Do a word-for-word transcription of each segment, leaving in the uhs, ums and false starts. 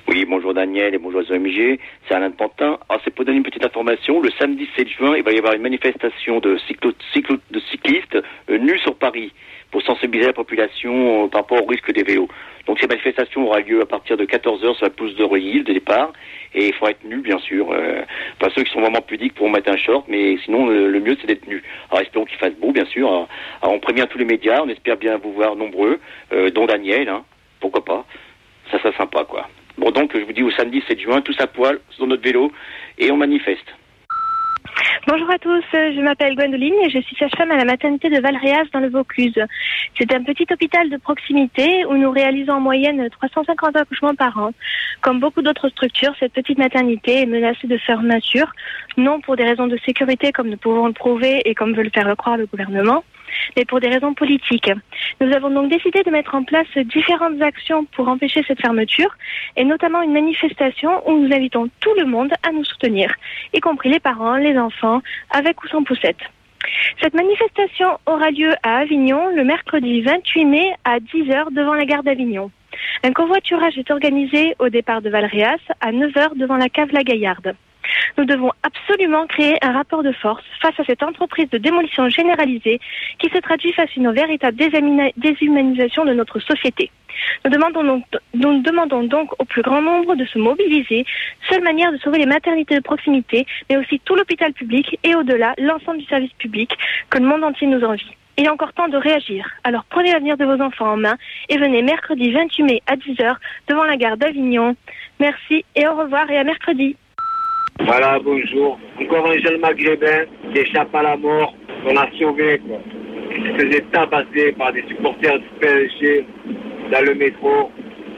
Oui, bonjour Daniel et bonjour Z M G, c'est Alain de Pantin. Alors c'est pour donner une petite information, le samedi sept juin, il va y avoir une manifestation de, cyclo, cyclo, de cyclistes euh, nus sur Paris pour sensibiliser la population euh, par rapport au risque des vélos. Donc cette manifestation aura lieu à partir de quatorze heures sur la pelouse de Reuilly, de départ, et il faudra être nu bien sûr. Euh, enfin ceux qui sont vraiment pudiques pourront mettre un short, mais sinon le, le mieux c'est d'être nu. Alors espérons qu'il fasse beau bien sûr. Alors, alors on prévient tous les médias, on espère bien vous voir nombreux, euh, dont Daniel, hein, pourquoi pas, ça serait sympa quoi. Bon, donc, je vous dis au samedi sept juin, tous à poil, sur notre vélo, et on manifeste. Bonjour à tous, je m'appelle Gwendoline et je suis sage-femme à la maternité de Valréas dans le Vaucluse. C'est un petit hôpital de proximité où nous réalisons en moyenne trois cent cinquante accouchements par an. Comme beaucoup d'autres structures, cette petite maternité est menacée de fermeture, non pour des raisons de sécurité comme nous pouvons le prouver et comme veut le faire le croire le gouvernement, mais pour des raisons politiques. Nous avons donc décidé de mettre en place différentes actions pour empêcher cette fermeture, et notamment une manifestation où nous invitons tout le monde à nous soutenir, y compris les parents, les enfants, avec ou sans poussette. Cette manifestation aura lieu à Avignon le mercredi vingt-huit mai à dix heures devant la gare d'Avignon. Un covoiturage est organisé au départ de Valréas à neuf heures devant la cave La Gaillarde. Nous devons absolument créer un rapport de force face à cette entreprise de démolition généralisée qui se traduit face à une véritable déshumanisation de notre société. Nous demandons donc, nous demandons donc au plus grand nombre de se mobiliser, seule manière de sauver les maternités de proximité, mais aussi tout l'hôpital public et au-delà, l'ensemble du service public que le monde entier nous envie. Il est encore temps de réagir. Alors prenez l'avenir de vos enfants en main et venez mercredi vingt-huit mai à dix heures devant la gare d'Avignon. Merci et au revoir et à mercredi. Voilà, bonjour. Encore un jeune maghrébin qui échappe à la mort, qu'on a sauvé, quoi. Il se faisait tabasser par des supporters du P S G dans le métro.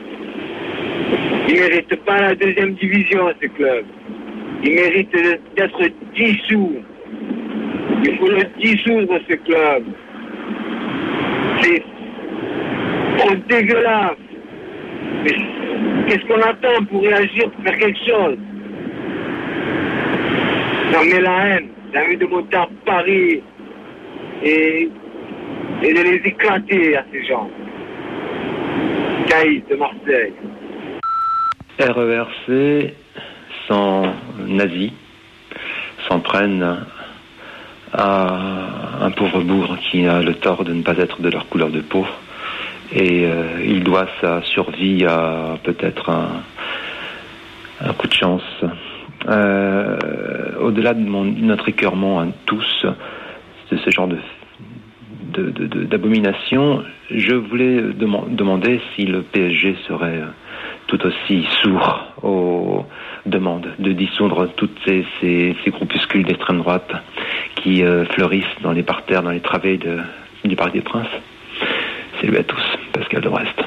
Il ne mérite pas la deuxième division, ce club. Il mérite d'être dissous. Il faut le dissoudre, ce club. C'est trop dégueulasse. Mais qu'est-ce qu'on attend pour réagir, pour faire quelque chose? J'en mets la haine. J'ai envie de monter à Paris et, et de les éclater à ces gens. Caïs de Marseille. R E R C sans nazis s'en prennent à un pauvre bourg qui a le tort de ne pas être de leur couleur de peau. Et euh, il doit sa survie à peut-être un, un coup de chance. Euh, au-delà de mon, notre écœurement à tous de ce genre de, de, de, de d'abomination, je voulais dem- demander si le P S G serait tout aussi sourd aux demandes de dissoudre toutes ces, ces, ces groupuscules d'extrême droite qui euh, fleurissent dans les parterres, dans les travées de, du Parc des Princes. Salut à tous, Pascal de Brest.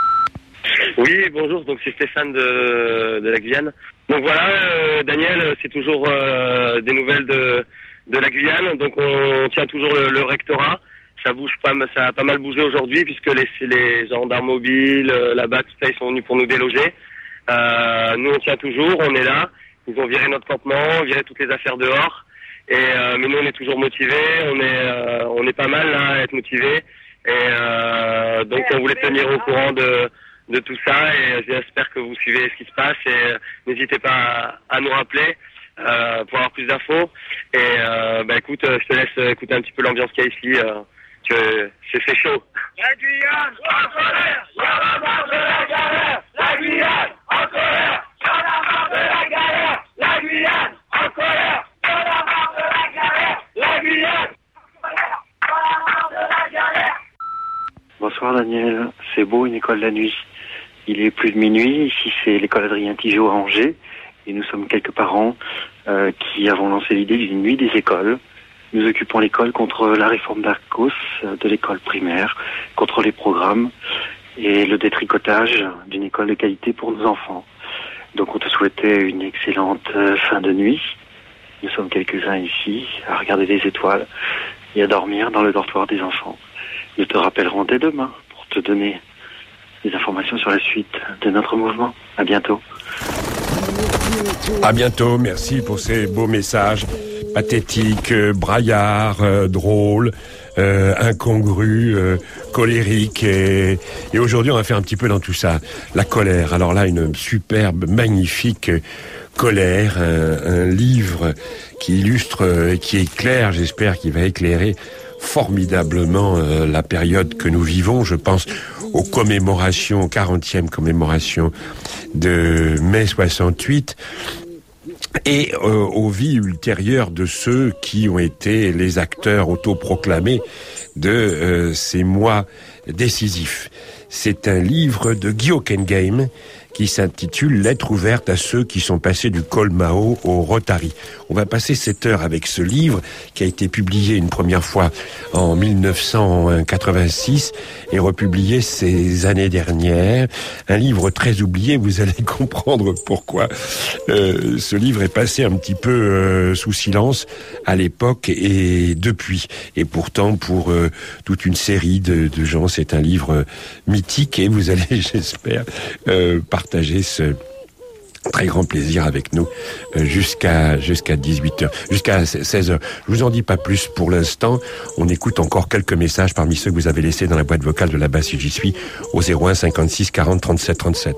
Oui, bonjour, donc c'est Stéphane de, de la Guyane. Donc voilà, euh, Daniel, c'est toujours euh, des nouvelles de, de la Guyane. Donc on tient toujours le, le rectorat. Ça bouge pas, ça a pas mal bougé aujourd'hui puisque les, les gendarmes mobiles, la B A C, ils sont venus pour nous déloger. Euh, nous on tient toujours, on est là. Ils ont viré notre campement, viré toutes les affaires dehors. Et euh, mais nous on est toujours motivés, on est euh, on est pas mal là à être motivés. Et euh, donc on voulait tenir au courant de de tout ça et j'espère que vous suivez ce qui se passe et n'hésitez pas à, à nous rappeler euh, pour avoir plus d'infos. Et euh, bah écoute, je te laisse écouter un petit peu l'ambiance qu'il y a ici. Euh, que c'est, c'est chaud. La Guyane en colère, y'en a marre de la galère. La Guyane en colère, y'en a marre de la galère. La Guyane en colère, y'en a marre de la galère. La Guyane en colère, y'en a marre de la galère. Bonsoir Daniel, c'est beau une école la nuit. Il est plus de minuit, ici c'est l'école Adrien Tigeot à Angers et nous sommes quelques parents euh, qui avons lancé l'idée d'une nuit des écoles. Nous occupons l'école contre la réforme d'Arcos de l'école primaire, contre les programmes et le détricotage d'une école de qualité pour nos enfants. Donc on te souhaitait une excellente fin de nuit. Nous sommes quelques-uns ici à regarder les étoiles et à dormir dans le dortoir des enfants. Nous te rappellerons dès demain pour te donner des informations sur la suite de notre mouvement. À bientôt. À bientôt, merci pour ces beaux messages pathétiques, braillards, euh, drôles. euh, incongru, euh, colérique. Et, et aujourd'hui, on va faire un petit peu dans tout ça. La colère. Alors là, une superbe, magnifique colère, un, un livre qui illustre et qui éclaire, j'espère qu'il va éclairer formidablement euh, la période que nous vivons. Je pense aux commémorations, quarantième commémoration de mai soixante-huit, et euh, aux vies ultérieures de ceux qui ont été les acteurs autoproclamés de euh, ces mois décisifs. C'est un livre de Guy Hockenheim qui s'intitule « Lettre ouverte à ceux qui sont passés du col Mao au Rotary ». On va passer cette heure avec ce livre qui a été publié une première fois en mille neuf cent quatre-vingt-six et republié ces années dernières. Un livre très oublié, vous allez comprendre pourquoi euh, ce livre est passé un petit peu euh, sous silence à l'époque et depuis. Et pourtant, pour euh, toute une série de, de gens, c'est un livre mythique et vous allez, j'espère, euh, partager ce très grand plaisir avec nous euh, jusqu'à jusqu'à dix-huit heures, jusqu'à seize heures. Je vous en dis pas plus pour l'instant. On écoute encore quelques messages parmi ceux que vous avez laissés dans la boîte vocale de là-bas si j'y suis au zéro un cinquante-six quarante trente-sept trente-sept.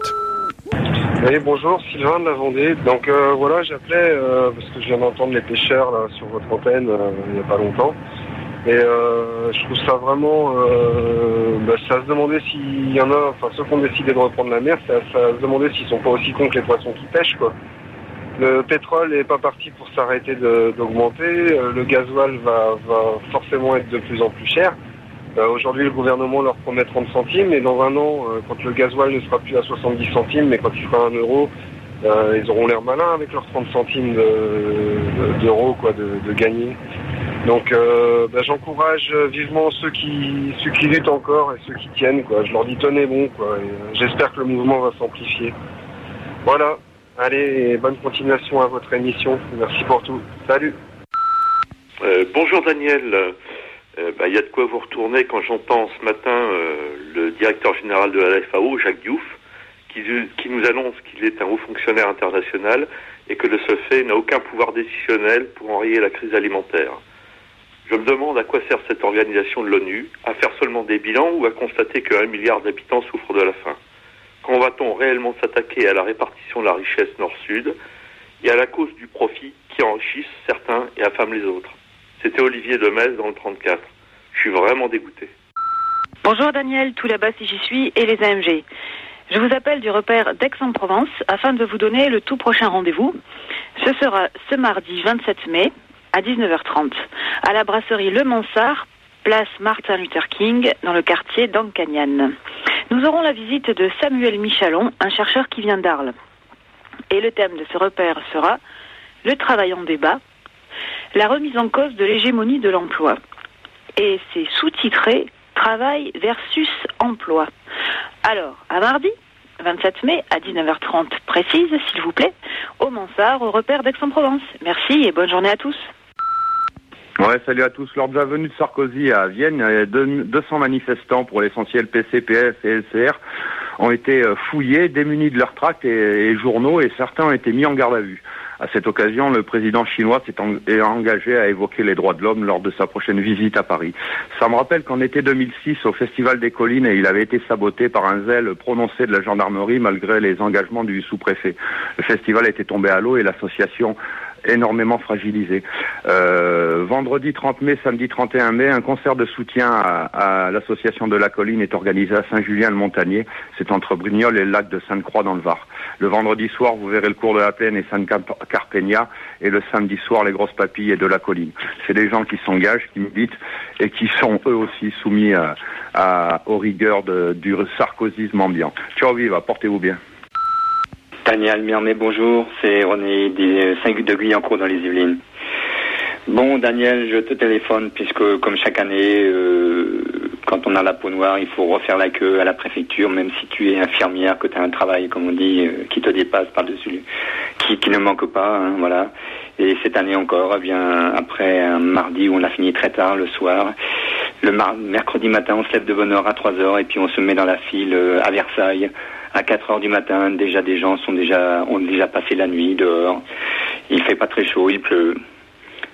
Oui, bonjour, Sylvain de la Vendée. Donc euh, voilà, j'appelais euh, parce que je viens d'entendre les pêcheurs là sur votre antenne euh, il n'y a pas longtemps. Et euh, je trouve ça vraiment, euh, bah, c'est à se demander s'il y en a, enfin ceux qui ont décidé de reprendre la mer, c'est à, c'est à se demander s'ils sont pas aussi cons que les poissons qui pêchent, quoi. Le pétrole n'est pas parti pour s'arrêter de, d'augmenter, euh, le gasoil va, va forcément être de plus en plus cher. Euh, aujourd'hui, le gouvernement leur promet trente centimes, et dans un an, euh, quand le gasoil ne sera plus à soixante-dix centimes, mais quand il fera un euro, euh, ils auront l'air malins avec leurs trente centimes de, de, d'euros, quoi, de, de gagner. Donc euh, bah, j'encourage vivement ceux qui ceux qui luttent encore et ceux qui tiennent, quoi. Je leur dis tenez bon, quoi. Et, euh, j'espère que le mouvement va s'amplifier. Voilà. Allez, et bonne continuation à votre émission. Merci pour tout. Salut. Euh, bonjour Daniel. Euh, bah, y a de quoi vous retourner quand j'entends ce matin euh, le directeur général de la F A O, Jacques Diouf, qui, qui nous annonce qu'il est un haut fonctionnaire international et que de ce fait n'a aucun pouvoir décisionnel pour enrayer la crise alimentaire. Je me demande à quoi sert cette organisation de l'ONU, à faire seulement des bilans ou à constater qu'un milliard d'habitants souffrent de la faim. Quand va-t-on réellement s'attaquer à la répartition de la richesse nord-sud et à la cause du profit qui enrichissent certains et affament les autres? C'était Olivier de Metz dans le trente-quatre. Je suis vraiment dégoûté. Bonjour Daniel, tout là-bas si j'y suis et les A M G. Je vous appelle du repère d'Aix-en-Provence afin de vous donner le tout prochain rendez-vous. Ce sera ce mardi vingt-sept mai à dix-neuf heures trente, à la brasserie Le Mansart, place Martin Luther King, dans le quartier d'Ancagnan. Nous aurons la visite de Samuel Michalon, un chercheur qui vient d'Arles. Et le thème de ce repère sera « Le travail en débat, la remise en cause de l'hégémonie de l'emploi ». Et c'est sous-titré « Travail versus emploi ». Alors, à mardi vingt-sept mai, à dix-neuf heures trente précise, s'il vous plaît, au Mansart, au repère d'Aix-en-Provence. Merci et bonne journée à tous. Ouais, salut à tous. Lors de la venue de Sarkozy à Vienne, deux cents manifestants, pour l'essentiel P C, P F et L C R, ont été fouillés, démunis de leurs tracts et, et journaux, et certains ont été mis en garde à vue. À cette occasion, le président chinois s'est en, est engagé à évoquer les droits de l'homme lors de sa prochaine visite à Paris. Ça me rappelle qu'en été deux mille six, au Festival des Collines, il avait été saboté par un zèle prononcé de la gendarmerie malgré les engagements du sous-préfet. Le festival était tombé à l'eau et l'association énormément fragilisé. Euh, vendredi trente mai, samedi trente et un mai, un concert de soutien à, à l'association de la Colline est organisé à Saint-Julien-le-Montagnier. C'est entre Brignoles et le lac de Sainte-Croix dans le Var. Le vendredi soir, vous verrez le cours de la Plaine et Sainte-Carpegna, et le samedi soir, les grosses papilles et de la Colline. C'est des gens qui s'engagent, qui militent et qui sont eux aussi soumis à, à, aux rigueurs de, du sarkozysme ambiant. Ciao, viva, portez-vous bien. Daniel Mirmet, bonjour, c'est René des cinq de Guyancourt dans les Yvelines. Bon Daniel, je te téléphone puisque comme chaque année, euh, quand on a la peau noire, il faut refaire la queue à la préfecture, même si tu es infirmière, que tu as un travail, comme on dit, euh, qui te dépasse par-dessus, qui, qui ne manque pas, hein, voilà. Et cette année encore, eh bien, après un mardi où on a fini très tard le soir, le mar- mercredi matin, on se lève de bonne heure à trois heures et puis on se met dans la file euh, à Versailles. À quatre heures du matin, déjà des gens sont déjà ont déjà passé la nuit dehors. Il fait pas très chaud, il pleut.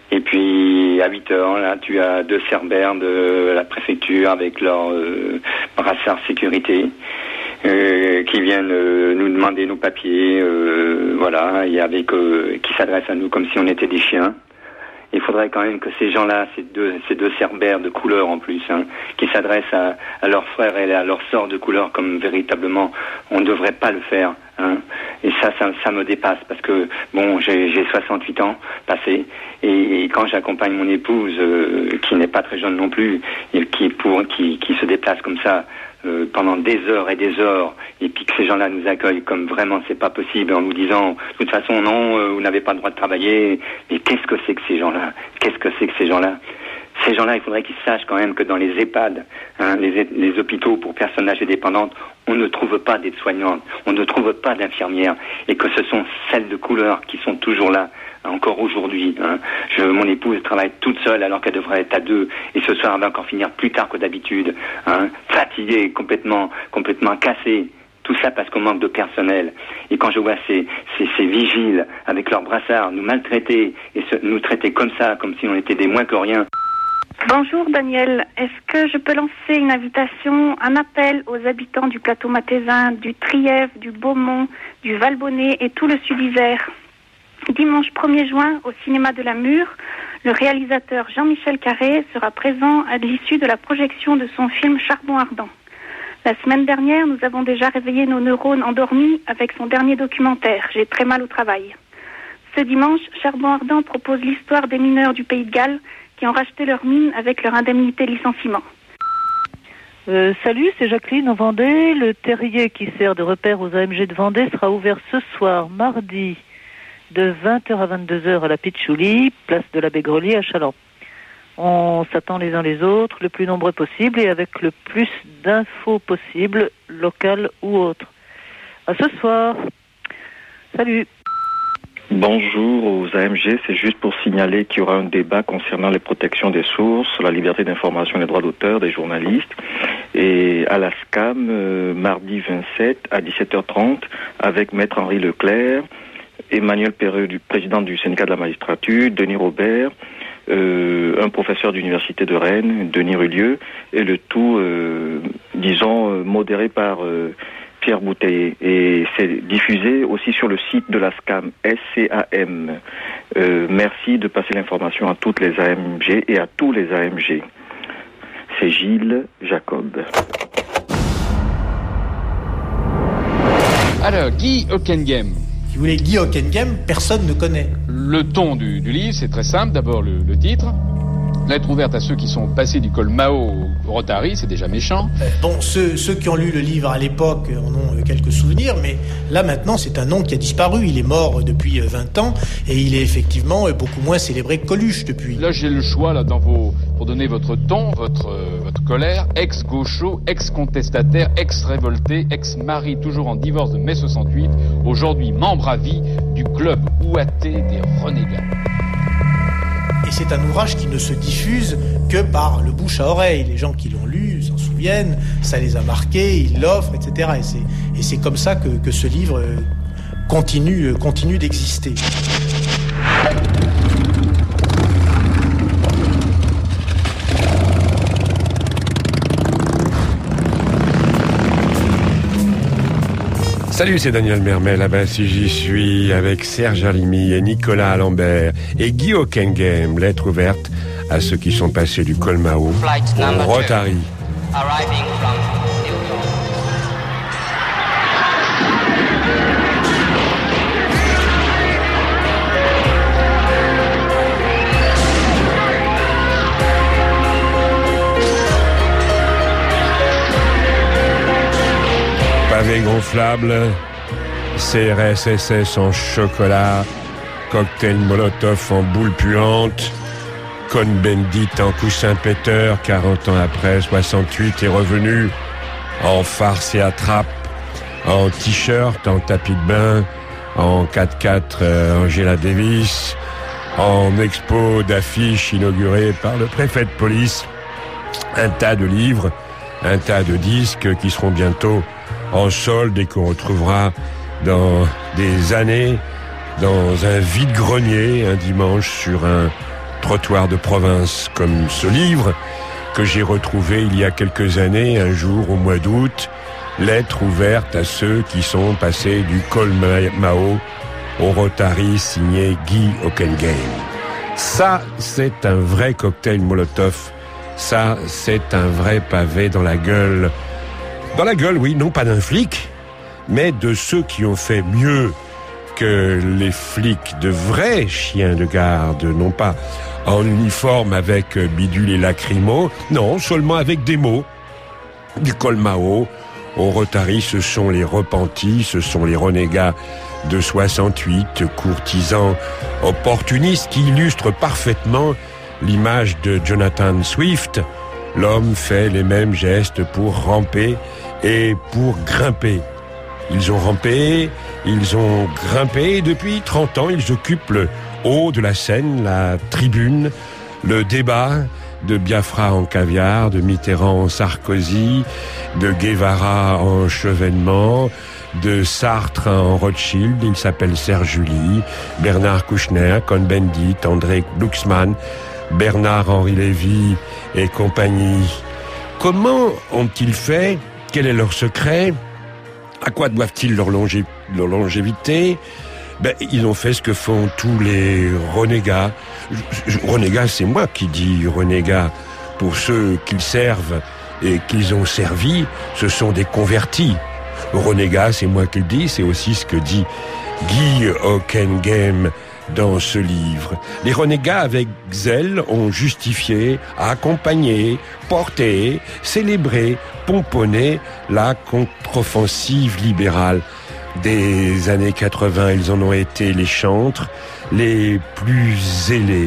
Et puis à huit heures, là, tu as deux cerbères de la préfecture avec leur euh, brassard sécurité euh, qui viennent euh, nous demander nos papiers, euh, voilà, et avec euh, qui s'adressent à nous comme si on était des chiens. Il faudrait quand même que ces gens-là, ces deux, ces deux cerbères de couleur en plus, hein, qui s'adressent à, à leurs frères et à leurs sœurs de couleur comme véritablement on ne devrait pas le faire. Hein. Et ça, ça, ça me dépasse parce que bon, j'ai, j'ai soixante-huit ans passés et, et quand j'accompagne mon épouse euh, qui n'est pas très jeune non plus, et qui pour qui, qui se déplace comme ça. Euh, pendant des heures et des heures, et puis que ces gens-là nous accueillent comme vraiment c'est pas possible, en nous disant de toute façon non, euh, vous n'avez pas le droit de travailler. Mais qu'est-ce que c'est que ces gens-là? Qu'est-ce que c'est que ces gens-là? Ces gens-là, il faudrait qu'ils sachent quand même que dans les EHPAD, hein, les, les hôpitaux pour personnes âgées dépendantes, on ne trouve pas d'aides-soignantes, on ne trouve pas d'infirmières, et que ce sont celles de couleur qui sont toujours là. Encore aujourd'hui, hein. Je, mon épouse travaille toute seule alors qu'elle devrait être à deux, et ce soir elle va encore finir plus tard que d'habitude, hein, fatiguée, complètement, complètement cassée. Tout ça parce qu'on manque de personnel. Et quand je vois ces, ces, ces vigiles avec leurs brassards nous maltraiter et se, nous traiter comme ça, comme si on était des moins que rien. Bonjour Daniel, est-ce que je peux lancer une invitation, un appel aux habitants du plateau mathésin, du Trièvre, du Beaumont, du Valbonnet et tout le Sud-Isère? Dimanche premier juin, au cinéma de la Mure, le réalisateur Jean-Michel Carré sera présent à l'issue de la projection de son film Charbon ardent. La semaine dernière, nous avons déjà réveillé nos neurones endormis avec son dernier documentaire, J'ai très mal au travail. Ce dimanche, Charbon ardent propose l'histoire des mineurs du Pays de Galles qui ont racheté leurs mines avec leur indemnité de licenciement. Euh, salut, c'est Jacqueline en Vendée. Le terrier qui sert de repère aux A M G de Vendée sera ouvert ce soir, mardi, de vingt heures à vingt-deux heures à la Pitchouli, place de la Bégrelier à Châlons. On s'attend les uns les autres, le plus nombreux possible et avec le plus d'infos possible, locales ou autres. À ce soir. Salut. Bonjour aux A M G, c'est juste pour signaler qu'il y aura un débat concernant les protections des sources, la liberté d'information et les droits d'auteur des journalistes. Et à la SCAM, euh, mardi vingt-sept à dix-sept heures trente, avec Maître Henri Leclerc, Emmanuel Perreux, du président du syndicat de la magistrature, Denis Robert, euh, un professeur d'université de Rennes, Denis Rullieu, et le tout, euh, disons, euh, modéré par euh, Pierre Bouteiller. Et c'est diffusé aussi sur le site de la SCAM, S C A M. Euh, merci de passer l'information à toutes les A M G et à tous les A M G. C'est Gilles Jacob. Alors, Guy Hockenghem. Si vous voulez, Guy Hockenghem, personne ne connaît. Le ton du, du livre, c'est très simple. D'abord, le, le titre. Lettre ouverte à ceux qui sont passés du col Mao au Rotary, c'est déjà méchant. Euh, bon, ceux, ceux qui ont lu le livre à l'époque en ont quelques souvenirs, mais là maintenant c'est un nom qui a disparu. Il est mort depuis vingt ans et il est effectivement beaucoup moins célébré que Coluche depuis. Là j'ai le choix là, dans vos... pour donner votre ton, votre, euh, votre colère. Ex-gaucho, ex-contestataire, ex-révolté, ex-mari toujours en divorce de mai soixante-huit, aujourd'hui membre à vie du club ouaté des renégats. Et c'est un ouvrage qui ne se diffuse que par le bouche à oreille. Les gens qui l'ont lu s'en souviennent, ça les a marqués, ils l'offrent, et cetera. Et c'est, et c'est comme ça que, que ce livre continue, continue d'exister. Salut, c'est Daniel Mermel. Ah ben, si j'y suis avec Serge Halimi et Nicolas Lambert et Guy Hockenghem, lettre ouverte à ceux qui sont passés du col Mao au Rotary. Arriving from Pavé gonflable, C R S S S en chocolat, cocktail Molotov en boule puante, Cohn-Bendit en coussin péteur, quarante ans après, soixante-huit est revenu, en farce et attrape, en t-shirt, en tapis de bain, en quatre-quatre euh, Angela Davis, en expo d'affiches inaugurée par le préfet de police, un tas de livres, un tas de disques qui seront bientôt en solde et qu'on retrouvera dans des années dans un vide-grenier un dimanche sur un trottoirs de province, comme ce livre que j'ai retrouvé il y a quelques années, un jour au mois d'août, lettre ouverte à ceux qui sont passés du col Mao au Rotary, signé Guy Hockenheim. Ça, c'est un vrai cocktail Molotov. Ça, c'est un vrai pavé dans la gueule. Dans la gueule, oui, non pas d'un flic, mais de ceux qui ont fait mieux que les flics, de vrais chiens de garde, non pas en uniforme avec bidule et lacrymo, non, seulement avec des mots. Du col Mao au Rotary, ce sont les repentis, ce sont les renégats de soixante-huit, courtisans opportunistes qui illustrent parfaitement l'image de Jonathan Swift. L'homme fait les mêmes gestes pour ramper et pour grimper. Ils ont rampé, ils ont grimpé, et depuis trente ans, ils occupent le haut de la scène, la tribune, le débat de Biafra en caviar, de Mitterrand en Sarkozy, de Guevara en Chevènement, de Sartre en Rothschild. Il s'appelle Serge July, Bernard Kouchner, Cohn-Bendit, André Glucksmann, Bernard-Henri Lévy et compagnie. Comment ont-ils fait? Quel est leur secret? À quoi doivent-ils leur, longé- leur longévité? Ben, ils ont fait ce que font tous les renégats. Je, je, renégats, c'est moi qui dis renégats. Pour ceux qu'ils servent et qu'ils ont servi, ce sont des convertis. Renégats, c'est moi qui le dis, c'est aussi ce que dit Guy Hockenheim dans ce livre. Les renégats, avec zèle, ont justifié, accompagné, porté, célébré, pomponné la contre-offensive libérale des années quatre-vingts. Ils en ont été les chantres les plus zélés.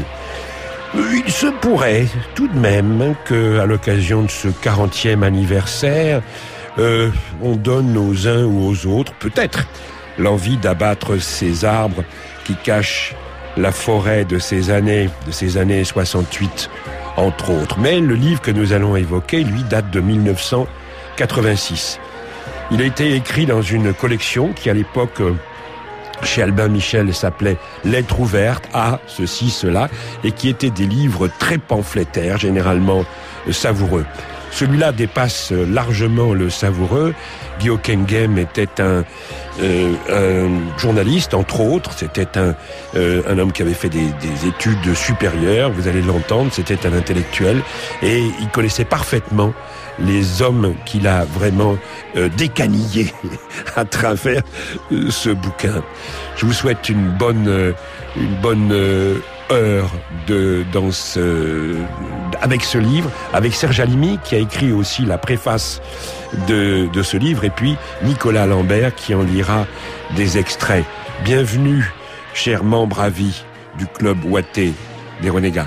Il se pourrait tout de même que, à l'occasion de ce quarantième anniversaire, euh, on donne aux uns ou aux autres, peut-être, l'envie d'abattre ces arbres qui cachent la forêt de ces années, de ces années soixante-huit, entre autres. Mais le livre que nous allons évoquer, lui, date de mille neuf cent quatre-vingt-six. Il a été écrit dans une collection qui, à l'époque, chez Albin Michel, s'appelait Lettres ouvertes à ceci, cela, et qui étaient des livres très pamphlétaires, généralement savoureux. Celui-là dépasse largement le savoureux. Guy Hockenheim était un, euh, un journaliste, entre autres. C'était un, euh, un homme qui avait fait des, des études supérieures. Vous allez l'entendre, c'était un intellectuel. Et il connaissait parfaitement les hommes qu'il a vraiment euh, décanillés à travers euh, ce bouquin. Je vous souhaite une bonne, euh, une bonne euh, heure de, dans ce, avec ce livre, avec Serge Halimi qui a écrit aussi la préface de, de ce livre, et puis Nicolas Lambert qui en lira des extraits. Bienvenue, chers membres à vie du Club Ouaté des Renégats.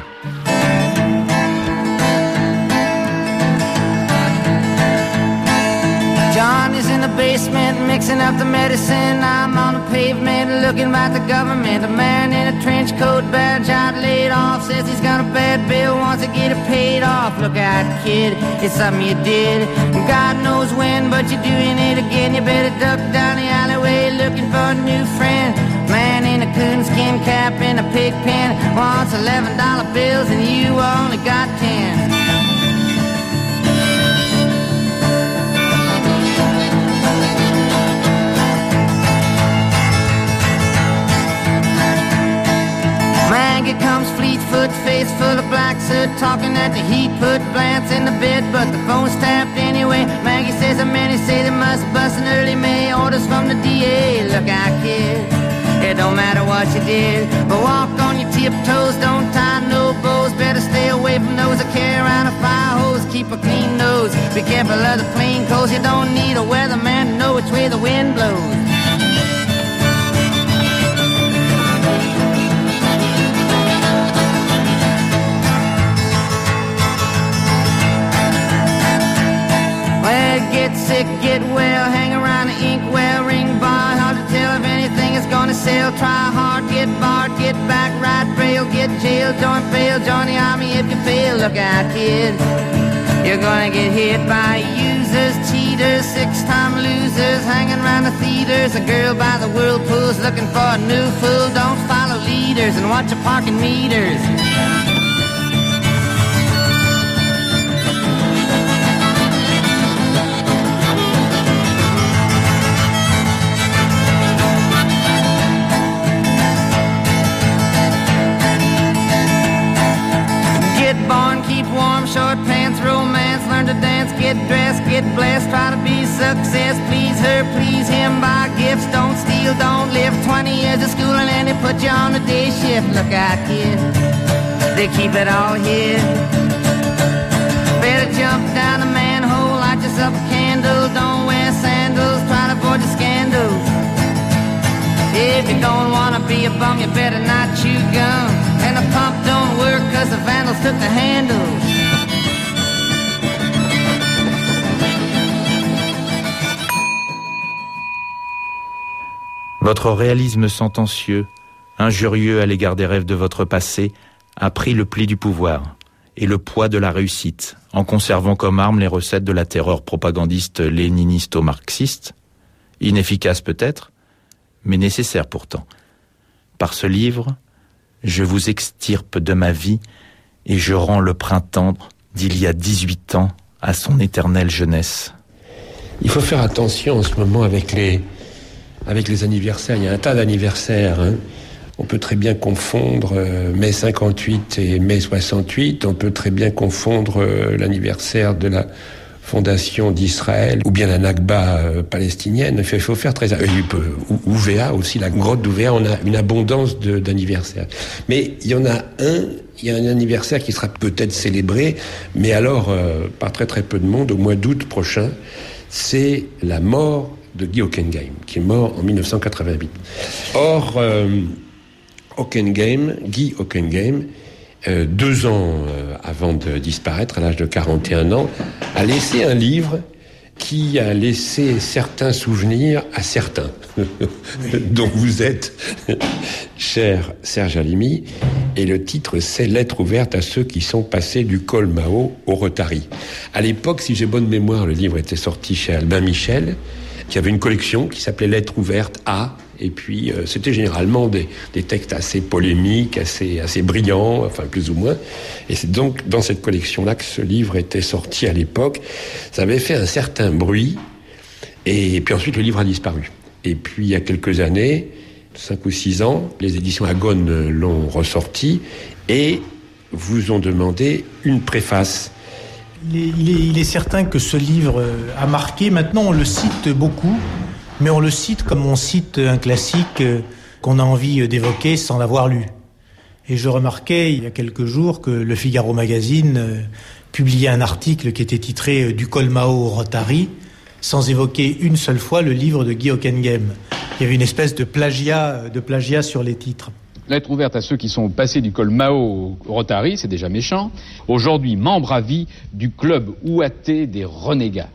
Johnny's in the basement mixing up the medicine. I'm on the pavement looking at the government. A man in a trench coat, badge out, laid off, says he's got a bad bill, wants to get it paid off. Look out, kid, it's something you did. God knows when, but you're doing it again. You better duck down the alleyway looking for a new friend. Man in a coonskin cap and a pig pen wants eleven dollar bills and you only got ten. Maggie comes fleet-foot, face full of black soot, talking at the heat, put plants in the bed, but the phone's tapped anyway. Maggie says the many say they must bust in early May. Orders from the D A, look out, kid, it don't matter what you did, but walk on your tiptoes, don't tie no bows. Better stay away from those that carry around a fire hose. Keep a clean nose, be careful of the plain clothes. You don't need a weatherman to know which way the wind blows. Get sick, get well, hang around the inkwell, ring bar, hard to tell if anything is gonna sell. Try hard, get barred, get back, ride rail, get jailed, join bail, join the army if you fail. Look out, kid, you're gonna get hit by users, cheaters, six-time losers, hanging around the theaters. A girl by the whirlpools looking for a new fool. Don't follow leaders and watch your parking meters. twenty years of schooling and they put you on the day shift. Look out, kid, they keep it all here. Better jump down the manhole, light yourself a candle. Don't wear sandals, try to avoid the scandals. If you don't wanna be a bum, you better not chew gum. And the pump don't work cause the vandals took the handles. Votre réalisme sentencieux, injurieux à l'égard des rêves de votre passé, a pris le pli du pouvoir et le poids de la réussite, en conservant comme arme les recettes de la terreur propagandiste léninisto-marxiste, inefficace peut-être, mais nécessaire pourtant. Par ce livre, je vous extirpe de ma vie et je rends le printemps d'il y a dix-huit ans à son éternelle jeunesse. Il faut faire attention en ce moment avec les, avec les anniversaires. Il y a un tas d'anniversaires. Hein. On peut très bien confondre euh, mai cinquante-huit et mai soixante-huit. On peut très bien confondre euh, l'anniversaire de la fondation d'Israël ou bien la Nakba euh, palestinienne. Il faut faire très... Euh, U V A aussi, la grotte d'U V A, on a une abondance de, d'anniversaires. Mais il y en a un, il y a un anniversaire qui sera peut-être célébré, mais alors euh, par très très peu de monde, au mois d'août prochain, c'est la mort de Guy Hockenheim, qui est mort en mille neuf cent quatre-vingt-huit. Or, euh, Hockenheim, Guy Hockenheim, euh, deux ans euh, avant de disparaître, à l'âge de quarante et un ans, a laissé un livre qui a laissé certains souvenirs à certains, dont vous êtes, cher Serge Halimi, et le titre c'est « Lettre ouverte à ceux qui sont passés du col Mao au Rotary ». À l'époque, si j'ai bonne mémoire, le livre était sorti chez Albin Michel, qui avait une collection qui s'appelait « Lettres ouvertes à ». Et puis, euh, c'était généralement des, des textes assez polémiques, assez, assez brillants, enfin, plus ou moins. Et c'est donc dans cette collection-là que ce livre était sorti à l'époque. Ça avait fait un certain bruit. Et puis ensuite, le livre a disparu. Et puis, il y a quelques années, cinq ou six ans, les éditions Agone l'ont ressorti et vous ont demandé une préface. Il est, il est, il est certain que ce livre a marqué. Maintenant, on le cite beaucoup. Mais on le cite comme on cite un classique qu'on a envie d'évoquer sans l'avoir lu. Et je remarquais il y a quelques jours que le Figaro Magazine publiait un article qui était titré « Du col Mao au Rotary », sans évoquer une seule fois le livre de Guy Hockenheim. Il y avait une espèce de plagiat, de plagiat sur les titres. Lettre ouverte à ceux qui sont passés du col Mao au Rotary, c'est déjà méchant. Aujourd'hui, membre à vie du club ouaté des renégats.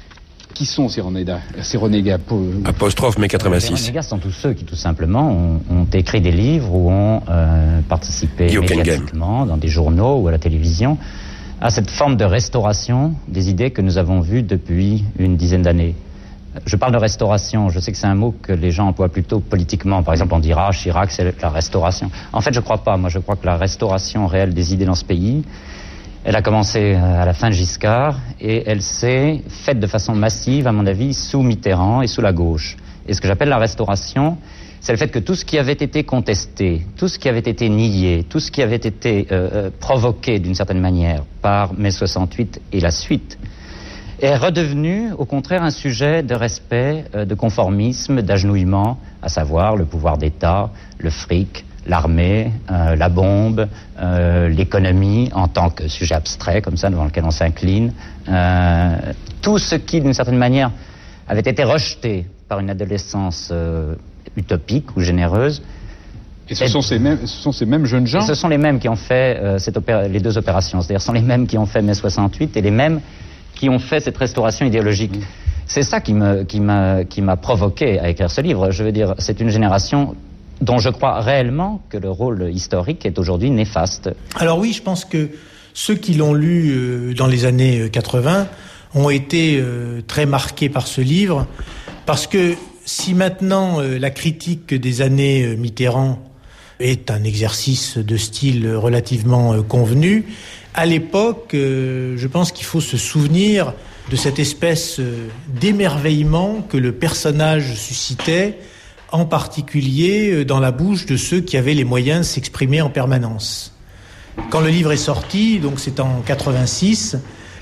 Qui sont ces renégats, ces renégats pour... Apostrophe mai quatre-vingt-six. Les renégats sont tous ceux qui, tout simplement, ont, ont écrit des livres ou ont euh, participé médiatiquement dans des journaux ou à la télévision à cette forme de restauration des idées que nous avons vues depuis une dizaine d'années. Je parle de restauration, je sais que c'est un mot que les gens emploient plutôt politiquement. Par exemple, on dira Chirac, c'est la restauration. En fait, je ne crois pas. Moi, je crois que la restauration réelle des idées dans ce pays... Elle a commencé à la fin de Giscard et elle s'est faite de façon massive, à mon avis, sous Mitterrand et sous la gauche. Et ce que j'appelle la restauration, c'est le fait que tout ce qui avait été contesté, tout ce qui avait été nié, tout ce qui avait été euh, provoqué d'une certaine manière par mai soixante-huit et la suite, est redevenu, au contraire, un sujet de respect, euh, de conformisme, d'agenouillement, à savoir le pouvoir d'État, le fric, l'armée, euh, la bombe, euh, l'économie en tant que sujet abstrait, comme ça, devant lequel on s'incline. Euh, tout ce qui, d'une certaine manière, avait été rejeté par une adolescence euh, utopique ou généreuse. Et ce, et, sont ces mêmes, ce sont ces mêmes jeunes gens. Ce sont les mêmes qui ont fait euh, cette opéra- les deux opérations. C'est-à-dire, ce sont les mêmes qui ont fait mai soixante-huit et les mêmes qui ont fait cette restauration idéologique. Mmh. C'est ça qui, me, qui, m'a, qui m'a provoqué à écrire ce livre. Je veux dire, c'est une génération dont je crois réellement que le rôle historique est aujourd'hui néfaste. Alors oui, je pense que ceux qui l'ont lu euh, dans les années quatre-vingts ont été euh, très marqués par ce livre, parce que si maintenant euh, la critique des années euh, Mitterrand est un exercice de style relativement euh, convenu, à l'époque, euh, je pense qu'il faut se souvenir de cette espèce euh, d'émerveillement que le personnage suscitait, en particulier dans la bouche de ceux qui avaient les moyens de s'exprimer en permanence. Quand le livre est sorti, donc c'est en quatre-vingt-six,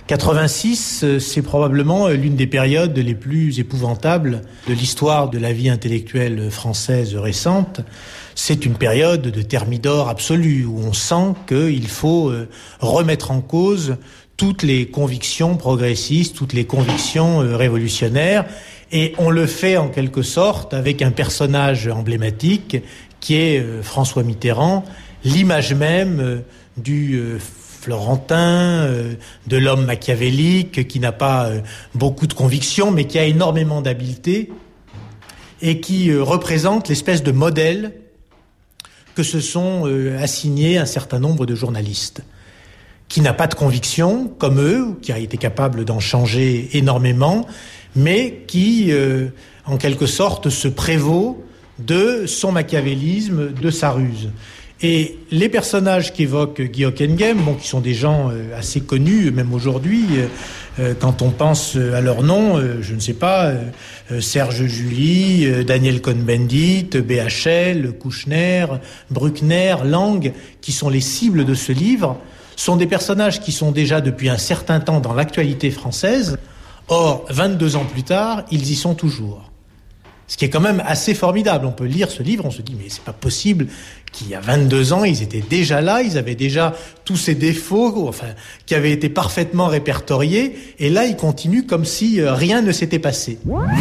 quatre-vingt-six, c'est probablement l'une des périodes les plus épouvantables de l'histoire de la vie intellectuelle française récente. C'est une période de thermidor absolue où on sent qu'il faut remettre en cause toutes les convictions progressistes, toutes les convictions révolutionnaires, et on le fait en quelque sorte avec un personnage emblématique qui est François Mitterrand, l'image même du Florentin, de l'homme machiavélique qui n'a pas beaucoup de convictions mais qui a énormément d'habileté et qui représente l'espèce de modèle que se sont assignés un certain nombre de journalistes, qui n'a pas de conviction comme eux, qui a été capable d'en changer énormément, mais qui, euh, en quelque sorte, se prévaut de son machiavélisme, de sa ruse. Et les personnages qu'évoque Guy Hockenghem, bon, qui sont des gens euh, assez connus, même aujourd'hui, euh, quand on pense à leur nom, euh, je ne sais pas, euh, Serge July, euh, Daniel Cohn-Bendit, B H L, Kouchner, Bruckner, Lang, qui sont les cibles de ce livre, sont des personnages qui sont déjà depuis un certain temps dans l'actualité française. Or, vingt-deux ans plus tard, ils y sont toujours. Ce qui est quand même assez formidable. On peut lire ce livre, on se dit, mais c'est pas possible qu'il y a vingt-deux ans, ils étaient déjà là, ils avaient déjà tous ces défauts, enfin, qui avaient été parfaitement répertoriés, et là, ils continuent comme si rien ne s'était passé.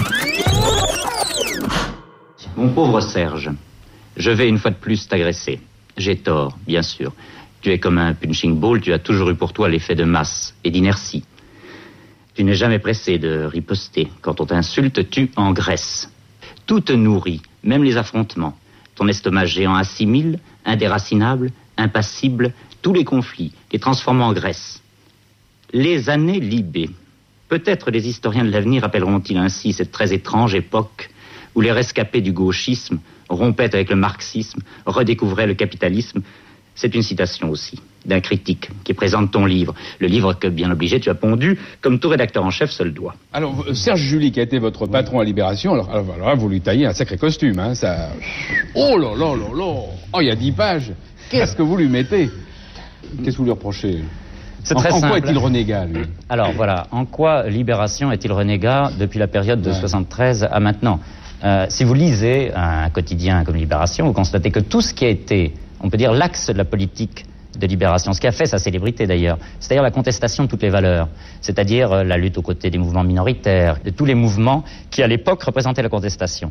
Mon pauvre Serge, je vais une fois de plus t'agresser. J'ai tort, bien sûr. Tu es comme un punching ball, tu as toujours eu pour toi l'effet de masse et d'inertie. Tu n'es jamais pressé de riposter. Quand on t'insulte, tu engraisses. Tout te nourrit, même les affrontements. Ton estomac géant assimile, indéracinable, impassible, tous les conflits, les transforme en graisse. Les années libées. Peut-être les historiens de l'avenir appelleront-ils ainsi cette très étrange époque où les rescapés du gauchisme rompaient avec le marxisme, redécouvraient le capitalisme. C'est une citation aussi d'un critique qui présente ton livre. Le livre que, bien obligé, tu as pondu, comme tout rédacteur en chef se le doit. Alors, Serge July, qui a été votre patron à Libération, alors, alors, alors vous lui taillez un sacré costume, hein, ça... Oh là là là là. Oh, il y a dix pages. Qu'est-ce que vous lui mettez? Qu'est-ce que vous lui reprochez? C'est en, très en simple. quoi est-il renégat, lui? Alors, voilà. En quoi Libération est-il renégat depuis la période de ouais. soixante-treize à maintenant? euh, Si vous lisez un quotidien comme Libération, vous constatez que tout ce qui a été, on peut dire, l'axe de la politique de Libération, ce qui a fait sa célébrité d'ailleurs, c'est-à-dire la contestation de toutes les valeurs, c'est-à-dire euh, la lutte aux côtés des mouvements minoritaires, de tous les mouvements qui à l'époque représentaient la contestation.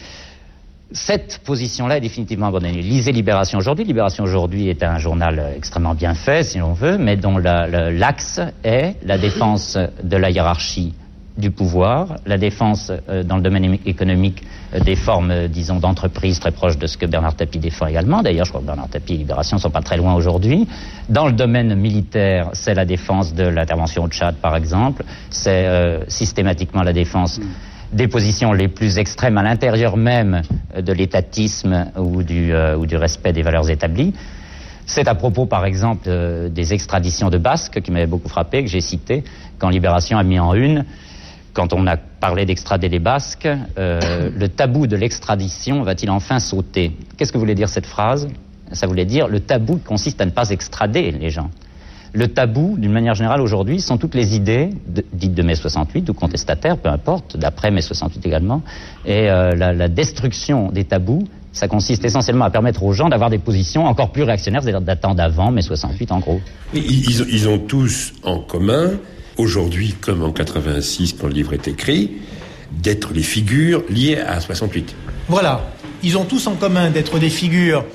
Cette position-là est définitivement abandonnée. Lisez Libération aujourd'hui. Libération aujourd'hui est un journal extrêmement bien fait, si l'on veut, mais dont la, la, l'axe est la défense de la hiérarchie du pouvoir, la défense euh, dans le domaine économique euh, des formes, euh, disons, d'entreprise très proches de ce que Bernard Tapie défend également. D'ailleurs, je crois que Bernard Tapie et Libération ne sont pas très loin aujourd'hui. Dans le domaine militaire, c'est la défense de l'intervention au Tchad, par exemple. C'est euh, systématiquement la défense mmh. des positions les plus extrêmes à l'intérieur même de l'étatisme ou du, euh, ou du respect des valeurs établies. C'est à propos, par exemple, euh, des extraditions de Basques, qui m'avaient beaucoup frappé, que j'ai cité, quand Libération a mis en une. Quand on a parlé d'extrader les Basques, euh, le tabou de l'extradition va-t-il enfin sauter? Qu'est-ce que voulait dire cette phrase? Ça voulait dire le tabou consiste à ne pas extrader les gens. Le tabou, d'une manière générale, aujourd'hui, sont toutes les idées de, dites de mai soixante-huit ou contestataires, peu importe, d'après mai soixante-huit également. Et euh, la, la destruction des tabous, ça consiste essentiellement à permettre aux gens d'avoir des positions encore plus réactionnaires, c'est-à-dire datant d'avant mai soixante-huit, en gros. Ils, ils, ils ont tous en commun, aujourd'hui comme en quatre-vingt-six quand le livre est écrit, d'être les figures liées à soixante-huit. Voilà, ils ont tous en commun d'être des figures